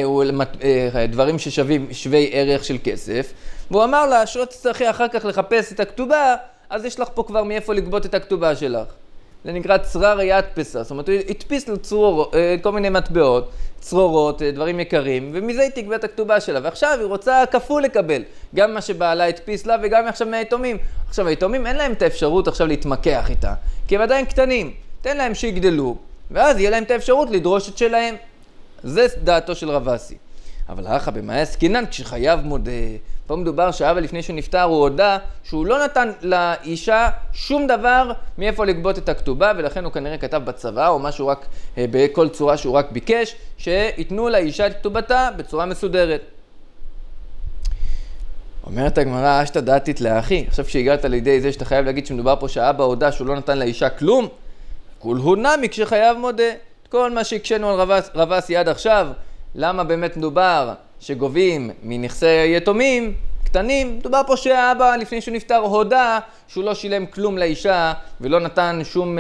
דברים שווי ערך של כסף, והוא אמר לה, שלא תצטרכי אחר כך לחפש את הכתובה, אז יש לך פה כבר מאיפה לגבות את הכתובה שלך. זה נקרא צרר ידפסה, זאת אומרת, הוא הדפיס לו כל מיני מטבעות, צרורות, דברים יקרים, ומזה היא תגבה את הכתובה שלה, ועכשיו היא רוצה כפול לקבל, גם מה שבעלה הדפיס לה וגם עכשיו מהיתומים. עכשיו היתומים אין להם את האפשרות עכשיו להתמקח איתה, כי הם עדיין קטנים, תן להם שיגדלו, ואז יהיה להם את האפשרות לדרוש את שלהם. זה דעתו של רב אסי. אבל אחא במאי עסקינן, כשחייב מודה, פה מדובר שאבא לפני שהוא נפטר הוא הודה שהוא לא נתן לאישה שום דבר מאיפה לגבות את הכתובה, ולכן הוא כנראה כתב בצבא או משהו רק בכל צורה שהוא רק ביקש שיתנו לאישה את כתובתה בצורה מסודרת. אומרת הגמרא, אשתא דעתית לאחי, עכשיו שהגעת לידי זה שאתה חייב להגיד שמדובר פה שהאבא הודה שהוא לא נתן לאישה כלום, כול הוא נמי כשחייב מודה. כל מה שהקשנו על רב אסי עד עכשיו, למה באמת מדובר שגובים מנכסי היתומים קטנים? מדובר פה שהאבא לפני שהוא נפטר הודה שהוא לא שילם כלום לאישה ולא נתן שום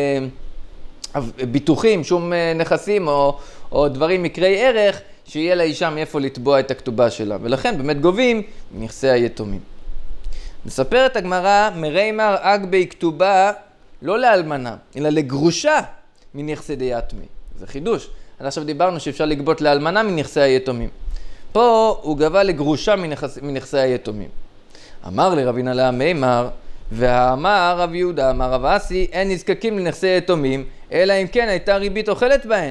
ביטוחים, שום נכסים או דברים מקרי ערך שיהיה לאישה מאיפה לתבוע את הכתובה שלה, ולכן באמת גובים מנכסי היתומים. מספרת הגמרא, מריימר אגבי כתובה לא לאלמנה אלא לגרושה מנכסי דיאטמי. זה חידוש. עד עכשיו דיברנו שאפשר לגבות לאלמנה מנכסי היתומים. פה הוא גבה לגרושה מנכסי היתומים. אמר לרבינה לה מימר, והאמר רב יהודה, אמר רב אסי, אין נזקקים לנכסי יתומים, אלא אם כן הייתה ריבית אוכלת בהן.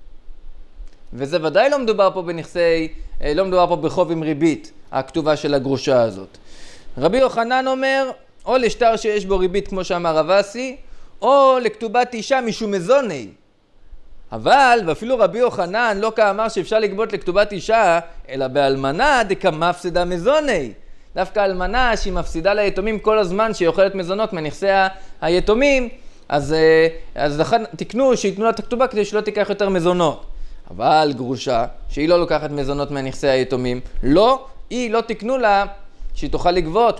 וזה ודאי לא מדובר פה לא מדובר פה בחוב עם ריבית, הכתובה של הגרושה הזאת. רבי יוחנן אומר, או לשטר שיש בו ריבית כמו שאמר רב אסי, או לכתובת אישה משום מזוני. אבל, ואפילו רבי יוחנן לא כאמר שאפשר לגבות לכתובת אישה, אלא באלמנה דקמפסדה מזוני. דווקא אלמנה שהיא מפסידה ליתומים כל הזמן שהיא אוכלת מזונות מנכסי היתומים, אז תקנו שיתנו לה את הכתובה כדי שלא תיקח יותר מזונות. אבל גרושה שהיא לא לוקחת מזונות מנכסי היתומים, היא לא תקנו לה שהיא תוכל לגבות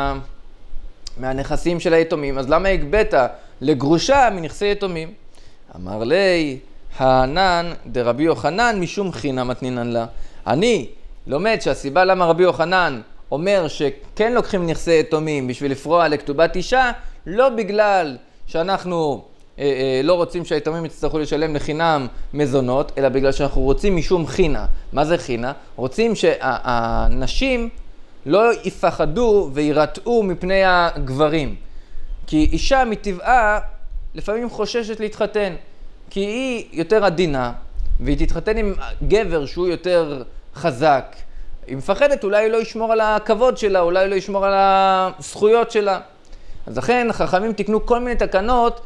מהנכסים של היתומים. אז למה הגבאת לגרושה מנכסי יתומים? אמר לי, הענן דרבי יוחנן משום חינה מתנינן לה. אני לומד שהסיבה למה רבי יוחנן אומר שכן לוקחים נכסי יתומים בשביל לפרוע לכתובת אישה, לא בגלל שאנחנו לא רוצים שהיתומים יצטרכו לשלם לחינם מזונות, אלא בגלל שאנחנו רוצים משום חינה. מה זה חינה? רוצים שהנשים לא יפחדו וירתעו מפני הגברים. כי אישה מטבעה לפעמים חוששת להתחתן, כי היא יותר עדינה, והיא תתחתן עם גבר שהוא יותר חזק. היא מפחדת, אולי לא ישמור על הכבוד שלה, אולי לא ישמור על הזכויות שלה. אז לכן חכמים תקנו כל מיני תקנות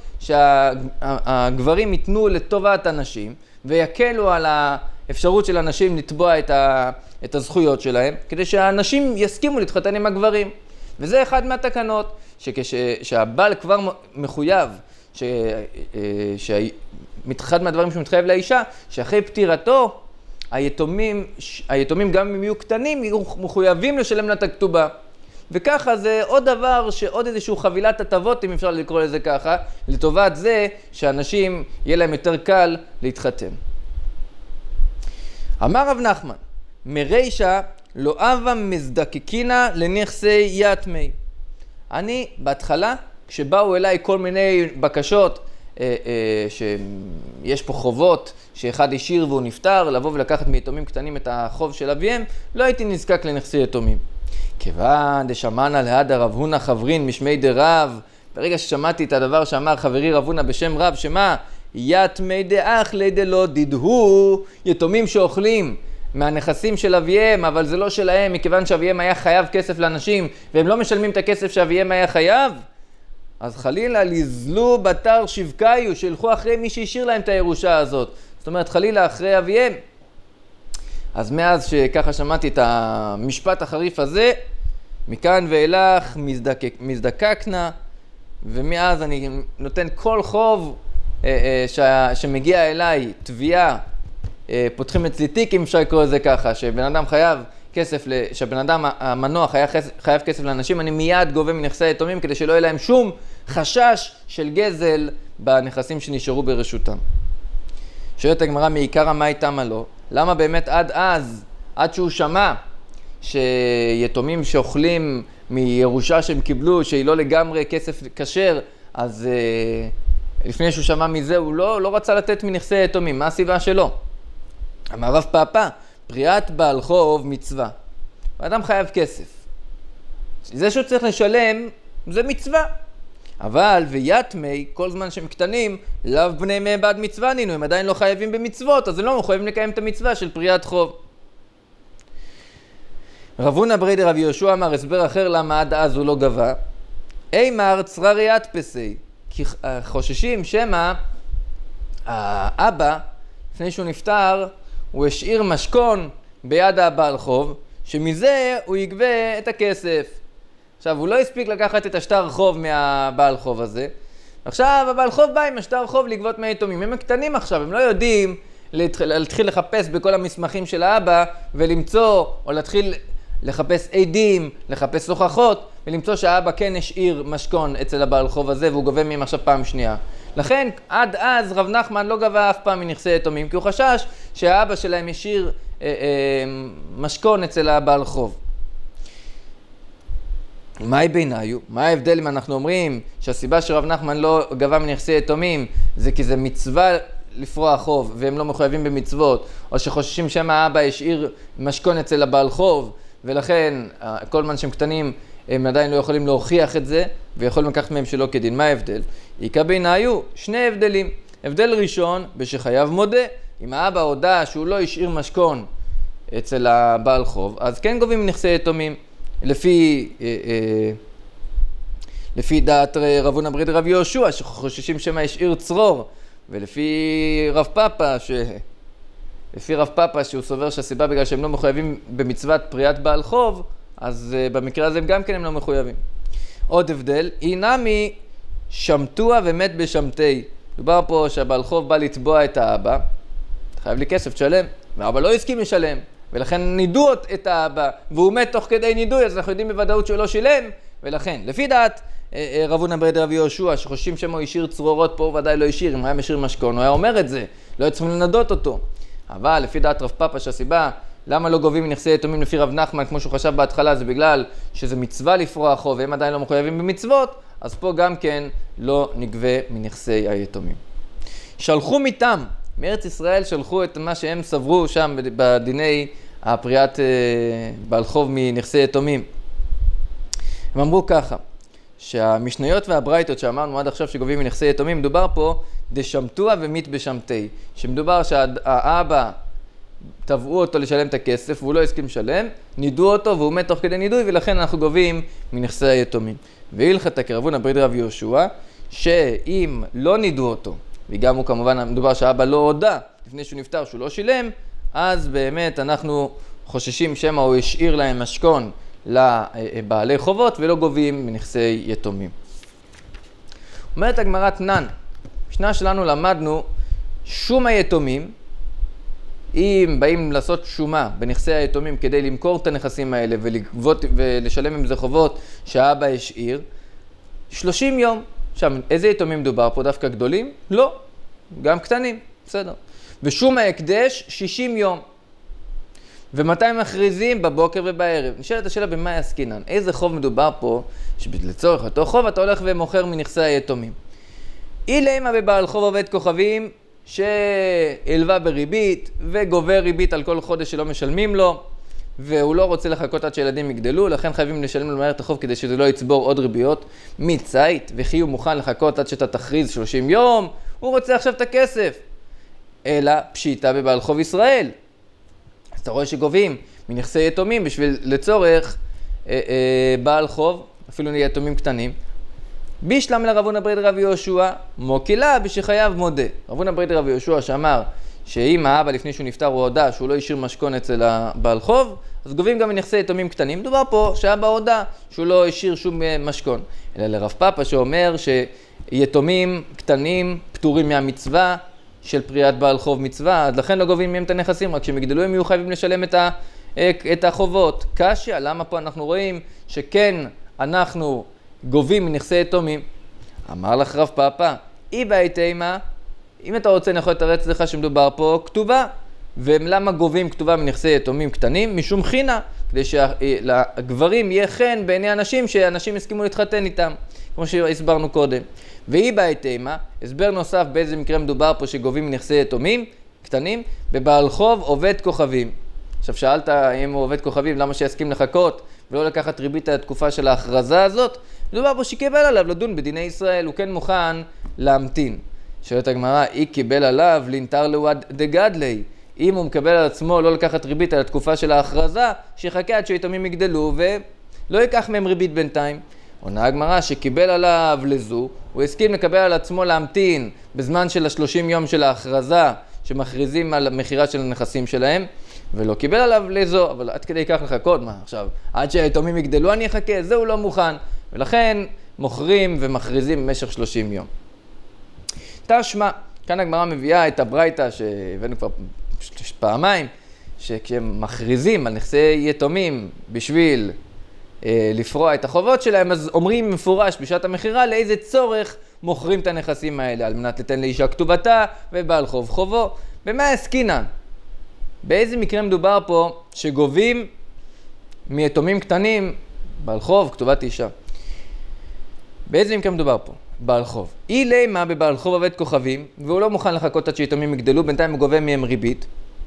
שהגברים ייתנו לטובת הנשים, ויקלו על האפשרות של הנשים לתבוע את הזכויות שלהם, כדי שהנשים יסכימו להתחתן עם הגברים. וזה אחד מהתקנות, שהבעל כבר מחויב, אחד מהדברים שהוא מתחייב לאישה, שאחרי פטירתו, היתומים גם אם יהיו קטנים, יהיו מחויבים לשלם לה את הכתובה. וככה זה עוד דבר, שעוד איזשהו חבילת הטבות, אם אפשר לקרוא לזה ככה, לטובת זה שאנשים יהיה להם יותר קל להתחתן. אמר רב נחמן, מרישה לא אבה מזדקקינה לנכסי יתמי. אני בהתחלה, כשבאו אליי כל מיני בקשות, שיש פה חובות שאחד השאיר והוא נפטר, לבוא ולקחת מיתומים קטנים את החוב של אביהם, לא הייתי נזקק לנכסי יתומים. כיוון דשמענה להדה רב הונא חברין משמי דרב, ברגע ששמעתי את הדבר שאמר חברי רב הונא בשם רב, שמה? יתמי דאח לידי לא דידהו, יתומים שאוכלים מהנכסים של אביהם, אבל זה לא שלהם, מכיוון שאביהם היה חייב כסף לאנשים, והם לא משלמים את הכסף שאביהם היה חייב, אז חלילה לזלו בתר שבקיו, שילכו אחרי מי שהשאיר להם את הירושה הזאת. זאת אומרת, חלילה אחרי אביהם. אז מאז שככה שמעתי את המשפט החריף הזה, מכאן ואילך מזדקקנה, ומאז אני נותן כל חוב שמגיע אליי, תביעה, פותחים אצלי תיק, אם אפשר לקרוא לזה ככה, שבן אדם חייב כסף, שבן אדם המנוח חייב כסף לאנשים, אני מיד גובה מנכסי היתומים כדי שלא יהיה להם שום חשש של גזל בנכסים שנשארו ברשותם. שואלת הגמרא, מעיקרא מאי תמא לו? למה באמת עד שהוא שמע שיתומים שאוכלים מירושה שהם קיבלו, שהיא לא לגמרי כסף כשר, אז לפני שהוא שמע מזה, הוא לא רצה לתת מנכסי יתומים. מה הסיבה שלו? אמר רב פאפא, פריעת בעל חוב מצווה. האדם חייב כסף. זה שהוא צריך לשלם, זה מצווה. אבל ויתמי, כל זמן שהם קטנים, לאו בני מהם בעד מצווה נינו, הם עדיין לא חייבים במצוות, אז הם לא מחויבים לקיים את המצווה של פריעת חוב. רב הונא ברי דרב יהושע אמר הסבר אחר למה עד אז הוא לא גבה. אימר צררי ידפסי, כי חוששים שמא האבא, לפני שהוא נפטר, הוא השאיר משכון ביד הבעל חוב, שמזה הוא יגבה את הכסף. עכשיו, הוא לא הספיק לקחת את השטר חוב מהבעל חוב הזה. עכשיו, הבעל חוב בא עם השטר חוב לגבות מהיתומים. הם קטנים עכשיו, הם לא יודעים להתחיל לחפש בכל המסמכים של האבא ולמצוא, או להתחיל לחפש עדים, לחפש הוכחות, ולמצוא שהאבא כן השאיר משכון אצל הבעל חוב הזה, והוא גובה מהם עכשיו פעם שנייה. לכן, עד אז רב נחמן לא גבה אף פעם מנכסי יתומים, כי הוא חשש שהאבא שלהם השאיר משכון אצל הבעל חוב. מהי ביניו? מה ההבדל אם אנחנו אומרים שהסיבה שרב נחמן לא גבה מנכסי יתומים זה כי זה מצווה לפרוע חוב והם לא מחויבים במצוות, או שחוששים שמא האבא השאיר משכון אצל הבעל חוב ולכן כל זמן שהם קטנים הם עדיין לא יכולים להוכיח את זה ויכולים לקחת מהם שלא כדין. מה ההבדל? איכא ביניו שני הבדלים. הבדל ראשון, בשחייב מודה. אם האבא הודע שהוא לא השאיר משכון אצל הבעל חוב, אז כן גובים מנכסי יתומים. לפי דעת רב הונא ברי דרב יהושע שחוששים שמא השאיר צרור, ולפי רב פאפא שהוא סובר שהסיבה בגלל שהם לא מחויבים במצוות פריעת בעל חוב, אז במקרה הזה גם כן הם לא מחויבים. עוד הבדל, אינמי שמטוע ומת בשמתי. דובר פה שהבעל חוב בא לתבוע את האבא, חייב לי כסף תשלם, והאבא לא הסכים לשלם, ולכן נידו את האבא, והוא מת תוך כדי נידוי, אז אנחנו יודעים בוודאות שהוא לא שילם, ולכן, לפי דעת רב הונא ברי דרב יהושע, שחושבים שמו השאיר צרורות פה, הוא ודאי לא השאיר, אם היה משאיר משכון, הוא היה אומר את זה, לא היו צריכים לנדות אותו. אבל לפי דעת רב פאפא שהסיבה, למה לא גובים מנכסי יתומים לפי רב נחמן, כמו שהוא חשב בהתחלה, זה בגלל שזה מצווה לפרוע חוב, והם עדיין לא מחויבים במצוות, אז פה גם כן לא נגבה מנכסי היתומים. שלחו מתם, מארץ ישראל שלחו את מה שהם סברו שם בדיני הפריעת בעל חוב מנכסי יתומים. הם אמרו ככה, שהמשניות והברייתות שאמרנו עד עכשיו שגובים מנכסי יתומים, מדובר פה דשמטוע ומת בשמתי, שמדובר שהאבא תבעו אותו לשלם את הכסף והוא לא הסכים לשלם, נידו אותו והוא מת תוך כדי נידוי, ולכן אנחנו גובים מנכסי היתומים. והלכתא כרב הונא ברי דרב יהושע, שאם לא נידו אותו, וגם הוא כמובן מדובר שהאבא לא הודע לפני שהוא נפטר שהוא לא שילם, אז באמת אנחנו חוששים שמא הוא השאיר להם משכון לבעלי חובות ולא גובים מנכסי יתומים. אומרת הגמרא תנן, בשנה שלנו למדנו שום היתומים, אם באים לעשות שומה בנכסי היתומים כדי למכור את הנכסים האלה ולגבות ולשלם עם זה חובות שהאבא השאיר, 30 יום. עכשיו, איזה יתומים מדובר פה? דווקא גדולים? לא, גם קטנים, בסדר. ושום ההקדש 60 יום. ומתי מכריזים? בבוקר ובערב. נשאלת השאלה במה עסקינן. איזה חוב מדובר פה שלצורך אותו חוב אתה הולך ומוכר מנכסי היתומים? אילמה בבעל חוב עובד כוכבים שהלווה בריבית וגובר ריבית על כל חודש שלא משלמים לו, והוא לא רוצה לחכות עד שילדים יגדלו, לכן חייבים לשלם לו מהר את החוב כדי שזה לא יצבור עוד ריביות. מצית, וכי הוא מוכן לחכות עד שאתה תכריז 30 יום, הוא רוצה עכשיו את הכסף. אלא פשיטה בבעל חוב ישראל. אז אתה רואה שגובים מנכסי יתומים בשביל לצורך בעל חוב, אפילו יתומים קטנים. בישלם לרב הונא ברי דרב יהושע, מוקילה בשחייב מודה. רב הונא ברי דרב יהושע שאמר שאם האבא לפני שהוא נפטר הוא הודע שהוא לא השאיר משכון אצל הבעל חוב, אז גובים גם מנכסי יתומים קטנים. מדובר פה שהאבא הודע שהוא לא השאיר שום משכון. אלא לרב פאפא שאומר שיתומים קטנים פטורים מהמצווה של פריעת בעל חוב מצווה, אז לכן לא גובים מהם את הנכסים, רק כשהם יגדלו הם יהיו חייבים לשלם את החובות. קשיא, למה פה אנחנו רואים שכן אנחנו גובים מנכסי יתומים? אמר לך רב פאפא, אי בהייתמה, אם אתה רוצה אני יכול לתרץ לך שמדובר פה כתובה. ולמה גובים כתובה מנכסי יתומים קטנים? משום חינה, כדי שהגברים יהיה חן בעיני אנשים שאנשים הסכימו להתחתן איתם, כמו שהסברנו קודם. והיא בהתאמה, הסבר נוסף באיזה מקרה מדובר פה שגובים מנכסי יתומים קטנים, בבעל חוב עובד כוכבים. עכשיו שאלת אם הוא עובד כוכבים, למה שיסכים לחכות ולא לקחת ריבית על התקופה של ההכרזה הזאת? מדובר פה שקיבל עליו לדון בדיני ישראל, הוא כן מוכן להמתין. שואלת הגמרא, היא קיבל עליו לינטר לווד דגדלי. אם הוא מקבל על עצמו לא לקחת ריבית על התקופה של ההכרזה, שיחכה עד שהיתומים יגדלו ולא ייקח מהם ריבית בינתיים. עונה הגמרא שקיבל עליו לזו, הוא הסכים לקבל על עצמו להמתין בזמן של 30 יום של ההכרזה שמכריזים על המחירה של הנכסים שלהם, ולא קיבל עליו לזו, אבל עד כדי כך לחכות, מה עכשיו? עד שהיתומים יגדלו אני אחכה, זה הוא לא מוכן, ולכן מוכרים ומכריזים במשך 30 יום. תשמע, כאן הגמרא מביאה את הברייתא שהבאנו כבר פעמיים, שכשהם מכריזים על נכסי יתומים בשביל לפרוע את החובות שלהם, אז אומרים מפורש בשעת המחירה לאיזה צורך מוכרים את הנכסים האלה, על מנת לתן לאישה כתובתה ובעל חוב חובו. במה עסקינן? באיזה מקרה מדובר פה שגובים מיתומים קטנים בעל חוב, כתובת אישה? באיזה מקרה מדובר פה? בעל חוב. אי לימה בבעל חוב עובד כוכבים, והוא לא מוכן לחכות עד שיתומים יגדלו, בינתיים הוא גובה מהם ריבית.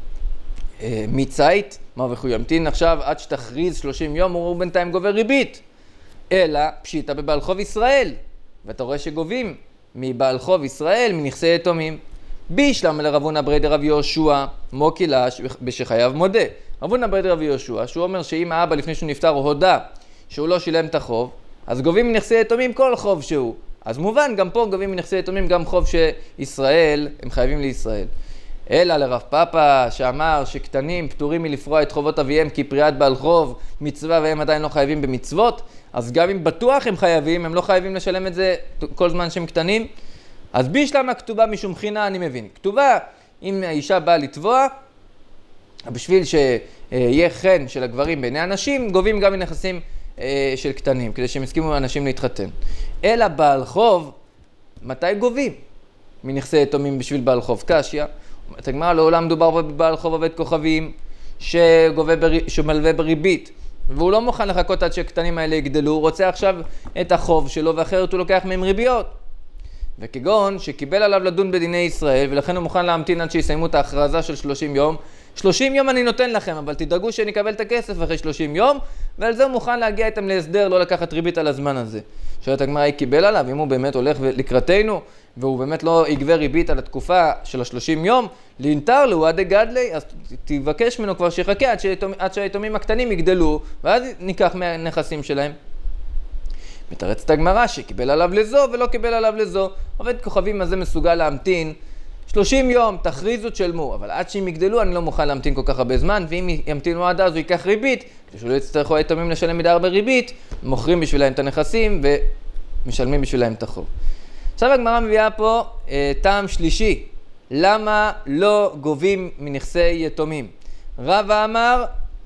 מצית, מה וכו ימתין עכשיו עד שתכריז 30 יום, הוא בינתיים גובה ריבית. אלא פשיטה בבעל חוב ישראל. ואתה רואה שגובים מבעל חוב ישראל, מנכסי יתומים. בישלם לרב הונא ברי דרב יהושע, מוקילה בשחייב מודה. רב הונא ברי דרב יהושע, שהוא אומר שאם האבא לפני שהוא נפטר הודה שהוא לא שילם את החוב, אז גובים מנכסי יתומים כל חוב שהוא. אז מובן, גם פה גובים מנכסי יתומים גם חוב שישראל, הם חייבים לישראל. אלא לרב פאפא שאמר שקטנים פטורים מלפרוע את חובות אביהם כי פריעת בעל חוב מצווה והם עדיין לא חייבים במצוות, אז גם אם בטוח הם חייבים, הם לא חייבים לשלם את זה כל זמן שהם קטנים. אז בישלמה כתובה משום חינה, אני מבין. כתובה, אם האישה באה לתבוע, בשביל שיהיה חן של הגברים בעיני הנשים, גובים גם מנכסים של קטנים, כדי שהם הסכימו לאנשים להתחתן. אלא בעל חוב, מתי גובים מנכסי יתומים בשביל בעל חוב? קשיא. הגמרא לעולם מדובר בבעל חוב עובד כוכבים שמלווה בריבית, והוא לא מוכן לחכות עד שהקטנים האלה יגדלו, הוא רוצה עכשיו את החוב שלו, ואחרת הוא לוקח מהם ריביות. וכגון שקיבל עליו לדון בדיני ישראל, ולכן הוא מוכן להמתין עד שיסיימו את ההכרזה של 30 יום. 30 יום אני נותן לכם, אבל תדאגו שאני אקבל את הכסף אחרי 30 יום, ועל זה הוא מוכן להגיע איתם להסדר, לא לקחת ריבית על הזמן הזה. שואלת הגמרא, היא קיבל עליו, אם הוא באמת הולך לקראתנו, והוא באמת לא יגבה ריבית על התקופה של 30 יום, לינטר לו עד גדלי, אז תבקש ממנו כבר שיחכה עד שהיתומים הקטנים יגדלו, ואז ניקח מהנכסים שלהם. מתרצת הגמרא שקיבל עליו לזו ולא קיבל עליו לזו. עובד כוכבים הזה מסוגל להמתין 30 יום, תכריזו תשלמו, אבל עד שהם יגדלו אני לא מוכן להמתין כל כך הרבה זמן, ואם ימתינו עד אז הוא ייקח ריבית, כדי שלא יצטרכו היתומים לשלם מדי הרבה ריבית, מוכרים בשבילהם את הנכסים ומשלמים בשבילהם את החוב. עכשיו הגמרא מביאה פה טעם שלישי, למה לא גובים מנכסי יתומים? רבא אמר,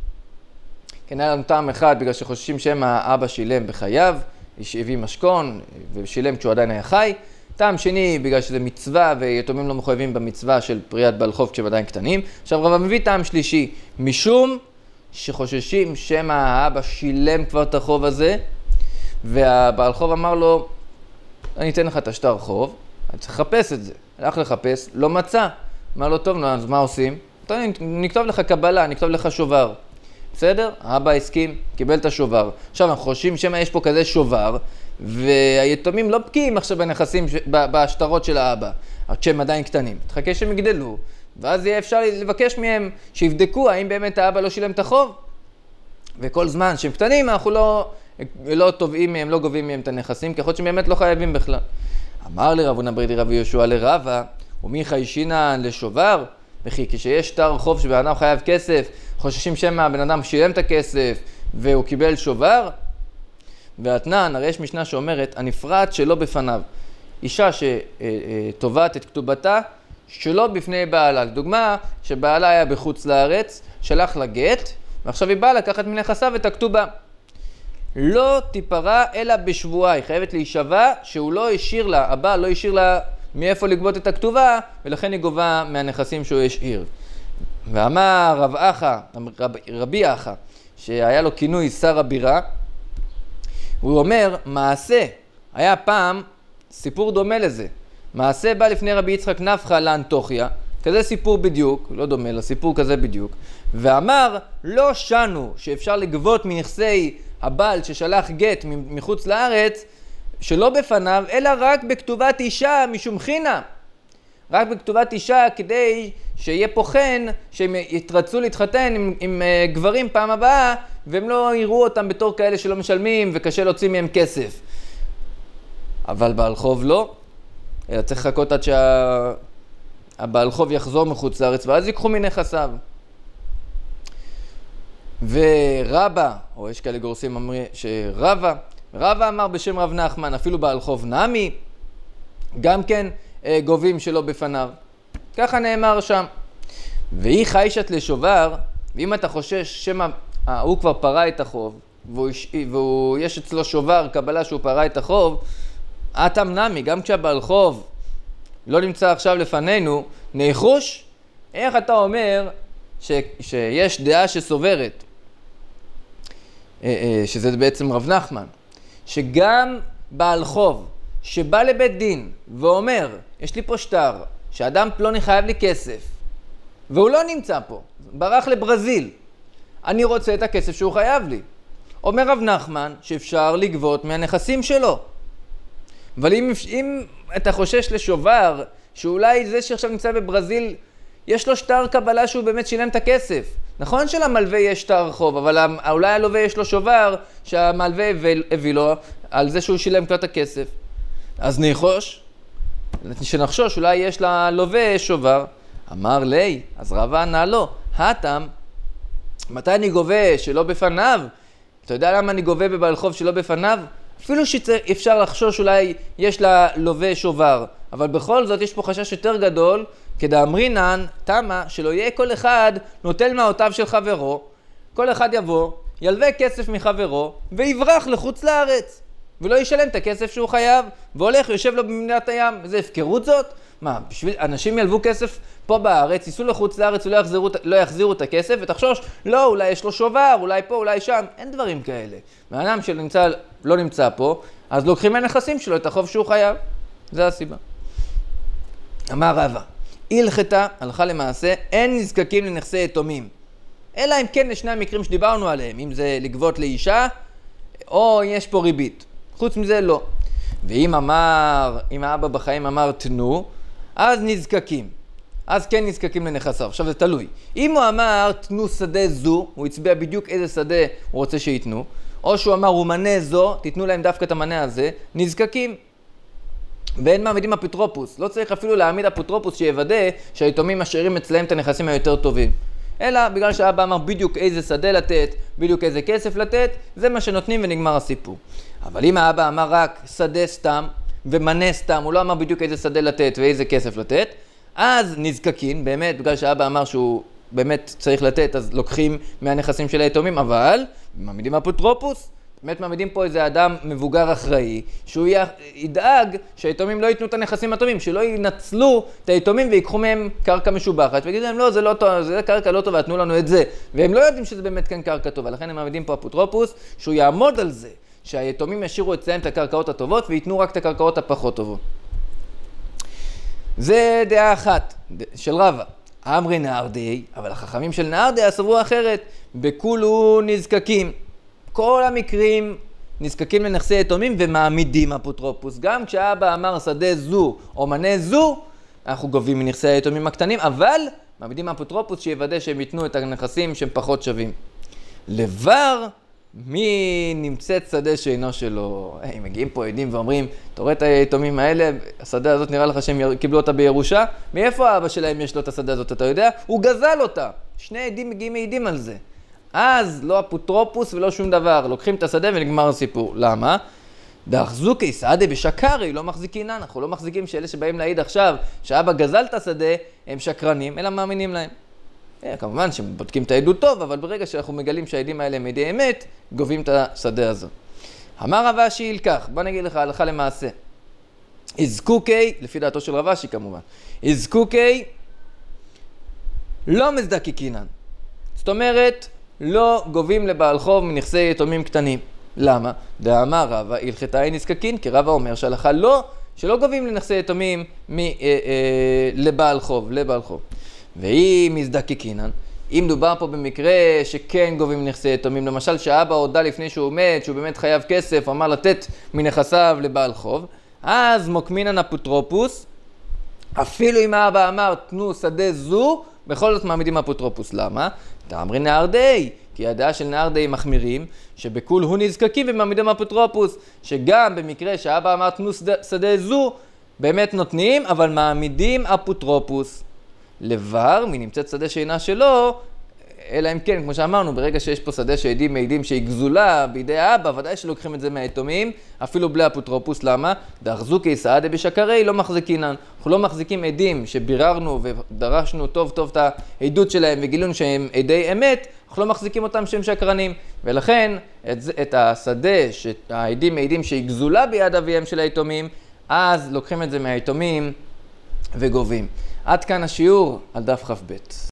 כן, היה לנו טעם אחד בגלל שחוששים שהם האבא שילם בחייו, הביא משכון ושילם כשהוא עדיין היה חי. טעם שני, בגלל שזה מצווה ויתומים לא מחויבים במצווה של פריעת בעל חוב כשהם עדיין קטנים. עכשיו רבא מביא טעם שלישי, משום שחוששים שהם האבא שילם כבר את החוב הזה, והבעל חוב אמר לו, אני אתן לך את השטר חוב, אני צריך לחפש את זה. הלך לחפש, לא מצא. אמר לו, טוב, אז מה עושים? טוב, נכתוב לך קבלה, נכתוב לך שובר. בסדר? האבא הסכים, קיבל את השובר. עכשיו אנחנו חושבים שמה יש פה כזה שובר, והיתומים לא בקיאים עכשיו בנכסים, בהשטרות של האבא, כשהם עדיין קטנים. תחכה שהם יגדלו, ואז יהיה אפשר לבקש מהם שיבדקו האם באמת האבא לא שילם את החוב. וכל זמן שהם קטנים, אנחנו לא תובעים מהם, לא גובים מהם את הנכסים, ככל שהם באמת לא חייבים בכלל. אמר לי רב הונא ברי דרב יהושע לרבא, ומי חיישינן לשובר? וכי כשיש שטר חוב שבן אדם חייב כסף, חוששים שמא הבן אדם שילם את הכסף והוא קיבל שובר? ואתנן, הרי יש משנה שאומרת, הנפרט שלא בפניו. אישה שתובעת את כתובתה שלא בפני בעלה. לדוגמה, שבעלה היה בחוץ לארץ, שלח לה גט, ועכשיו היא באה לקחת מנכסיו את הכתובה. לא תיפרע אלא בשבועה, היא חייבת להישבע שהוא לא השאיר לה, הבעל לא השאיר לה מאיפה לגבות את הכתובה, ולכן היא גובה מהנכסים שהוא השאיר. ואמר רבי אחא, שהיה לו כינוי שר הבירה, הוא אומר, מעשה, היה פעם סיפור דומה לזה. מעשה בא לפני רבי יצחק נפחא לאנטוכיה, כזה סיפור בדיוק, לא דומה לסיפור כזה בדיוק, ואמר, לא שנו שאפשר לגבות מנכסי הבעל ששלח גט מחוץ לארץ, שלא בפניו, אלא רק בכתובת אישה משום חינה. רק בכתובת אישה כדי שיהיה פה חן, שהם יתרצו להתחתן עם גברים פעם הבאה, והם לא יראו אותם בתור כאלה שלא משלמים וקשה להוציא מהם כסף. אבל בעל חוב לא, אלא צריך לחכות עד שהבעל חוב יחזור מחוץ לארץ, ואז ייקחו מנכסיו. ורבא, או יש כאלה גורסים אמרי רבא אמר בשם רב נחמן, אפילו בעל חוב נמי, גם כן גובים שלא בפניו. ככה נאמר שם. והיא חיישת לשובר, ואם אתה חושש שמה הוא כבר פרה את החוב, ויש אצלו שובר, קבלה שהוא פרה את החוב, אתם נמי, גם כשהבעל חוב לא נמצא עכשיו לפנינו, ניחוש, איך אתה אומר שיש דעה שסוברת, שזה בעצם רב נחמן, שגם בעל חוב שבא לבית דין ואומר, יש לי פה שטר, שאדם פלוני חייב לי כסף, והוא לא נמצא פה, ברח לברזיל, אני רוצה את הכסף שהוא חייב לי. אומר רב נחמן שאפשר לגבות מהנכסים שלו. אבל אם אתה חושש לשובר, שאולי זה שעכשיו נמצא בברזיל, יש לו שטר קבלה שהוא באמת שילם את הכסף. נכון שלמלווה יש שטר חוב, אבל אולי הלווה יש לו שובר שהמלווה הביא לו על זה שהוא שילם כבר את הכסף. אז שנחשוש, אולי יש ללווה שובר. אמר לי, אז רבא ענה לו, התם, מתי אני גובה שלא בפניו? אתה יודע למה אני גובה בבעל חוב שלא בפניו? אפילו שאפשר לחשוש אולי יש ללווה שובר, אבל בכל זאת יש פה חשש יותר גדול, כדאמרינן, תמה, שלא יהיה כל אחד נוטל מעותיו של חברו, כל אחד יבוא, ילווה כסף מחברו, ויברח לחוץ לארץ, ולא ישלם את הכסף שהוא חייב, והולך יושב לו במדינת הים. איזה הפקרות זאת? מה, בשביל אנשים ילוו כסף פה בארץ, ייסעו לחוץ לארץ ולא יחזירו את הכסף, ותחשוש, לא, אולי יש לו שובר, אולי פה, אולי שם, אין דברים כאלה. מהאדם לא נמצא פה, אז לוקחים מהנכסים שלו את החוב שהוא חייב. זה הסיבה. אמר רבא, הלכתה, הלכה למעשה, אין נזקקים לנכסי יתומים. אלא אם כן לשני המקרים שדיברנו עליהם, אם זה לגבות לאישה, או יש פה ריבית. חוץ מזה לא. ואם האבא בחיים אמר תנו, אז נזקקים. אז כן נזקקים לנכסיו. עכשיו זה תלוי. אם הוא אמר תנו שדה זו, הוא הצביע בדיוק איזה שדה הוא רוצה שיתנו, או שהוא אמר הוא מנה זו, תיתנו להם דווקא את המנה הזה, נזקקים. ואין מעמידים אפוטרופוס. לא צריך אפילו להעמיד אפוטרופוס שיוודא שהיתומים משאירים אצלהם את הנכסים היותר טובים. אלא בגלל שהאבא אמר בדיוק איזה שדה לתת, בדיוק איזה כסף לתת, זה מה שנותנים ונגמר הסיפור. אבל אם האבא אמר רק שדה סתם ומנה סתם, הוא לא אמר בדיוק איזה שדה לתת ואיזה כסף לתת, אז נזקקים, באמת, בגלל שהאבא אמר שהוא באמת צריך לתת, אז לוקחים מהנכסים של היתומים, אבל מעמידים אפוטרופוס, באמת מעמידים פה איזה אדם מבוגר אחראי, שהוא ידאג שהיתומים לא ייתנו את הנכסים הטובים, שלא ינצלו את היתומים ויקחו מהם קרקע משובחת, ויגידו להם, לא, זה לא טוב, זה קרקע לא טובה, תנו לנו את זה. והם לא יודעים שזה באמת כאן קרקע טובה, לכן הם מעמידים פה אפוטרופוס, שהוא יעמוד על זה, שהיתומים ישאירו אצלם את הקרקעות הטובות, וייתנו רק את הקרקעות הפחות טובות. זה דעה אחת של רבא. אמרי נהרדי, אבל החכמים של נהרדי סברו אחרת, בכולו נזקקים. כל המקרים נזקקים לנכסי יתומים ומעמידים אפוטרופוס. גם כשאבא אמר שדה זו או מנה זו, אנחנו גובים מנכסי היתומים הקטנים, אבל מעמידים אפוטרופוס שיוודא שהם ייתנו את הנכסים שהם פחות שווים. לבר, מי נמצאת שדה שאינו שלו? מגיעים פה עדים ואומרים, אתה רואה את היתומים האלה, השדה הזאת נראה לך שהם קיבלו אותה בירושה? מאיפה האבא שלהם יש לו את השדה הזאת, אתה יודע? הוא גזל אותה. שני עדים מגיעים מעידים על זה. אז לא אפוטרופוס ולא שום דבר, לוקחים את השדה ונגמר הסיפור. למה? דאחזוקי סעדה בשקרי, לא מחזיקינן, אנחנו לא מחזיקים שאלה שבאים להעיד עכשיו שאבא גזל את השדה, הם שקרנים, אלא מאמינים להם. כמובן שהם בודקים את העדות טוב, אבל ברגע שאנחנו מגלים שהעדים האלה הם עדי אמת, גובים את השדה הזו. אמר רב אשי ילקח, בוא נגיד לך הלכה למעשה. הזקוקי, לפי דעתו של רב אשי כמובן, הזקוקי לא מזדקקינן. זאת אומרת, לא גובים לבעל חוב מנכסי יתומים קטנים. למה? דאמר רבא הלכתאי נזקקין, כי רבא אומר שהלכה לא, שלא גובים לנכסי יתומים לבעל חוב. ואם מזדקקינן, אם דובר פה במקרה שכן גובים נכסי יתומים, למשל שהאבא הודע לפני שהוא מת, שהוא באמת חייב כסף, אמר לתת מנכסיו לבעל חוב, אז מוקמינן אפוטרופוס, אפילו אם האבא אמר תנו שדה זו, בכל זאת מעמידים אפוטרופוס. למה? תאמרי נהרדי, כי הדעה של נהרדי מחמירים, שבכול הוא נזקקים ומעמידים אפוטרופוס, שגם במקרה שהאבא אמר תנו שדה זו, באמת נותנים, אבל מעמידים אפוטרופוס. לבר, מנמצאת שדה שאינה שלו, אלא אם כן, כמו שאמרנו, ברגע שיש פה שדה שעדים מעידים שהיא גזולה בידי האבא, ודאי שלוקחים את זה מהיתומים, אפילו בלי אפוטרופוס. למה? דאחזוקי סעדה בשקרי לא מחזיקינן. אנחנו לא מחזיקים עדים שביררנו ודרשנו טוב טוב את העדות שלהם וגילינו שהם עדי אמת, אנחנו לא מחזיקים אותם שהם שקרנים. ולכן, את השדה שהעדים מעידים שהיא גזולה ביד אביהם של היתומים, אז לוקחים את זה מהיתומים וגובים. עד כאן השיעור על דף כ"ב.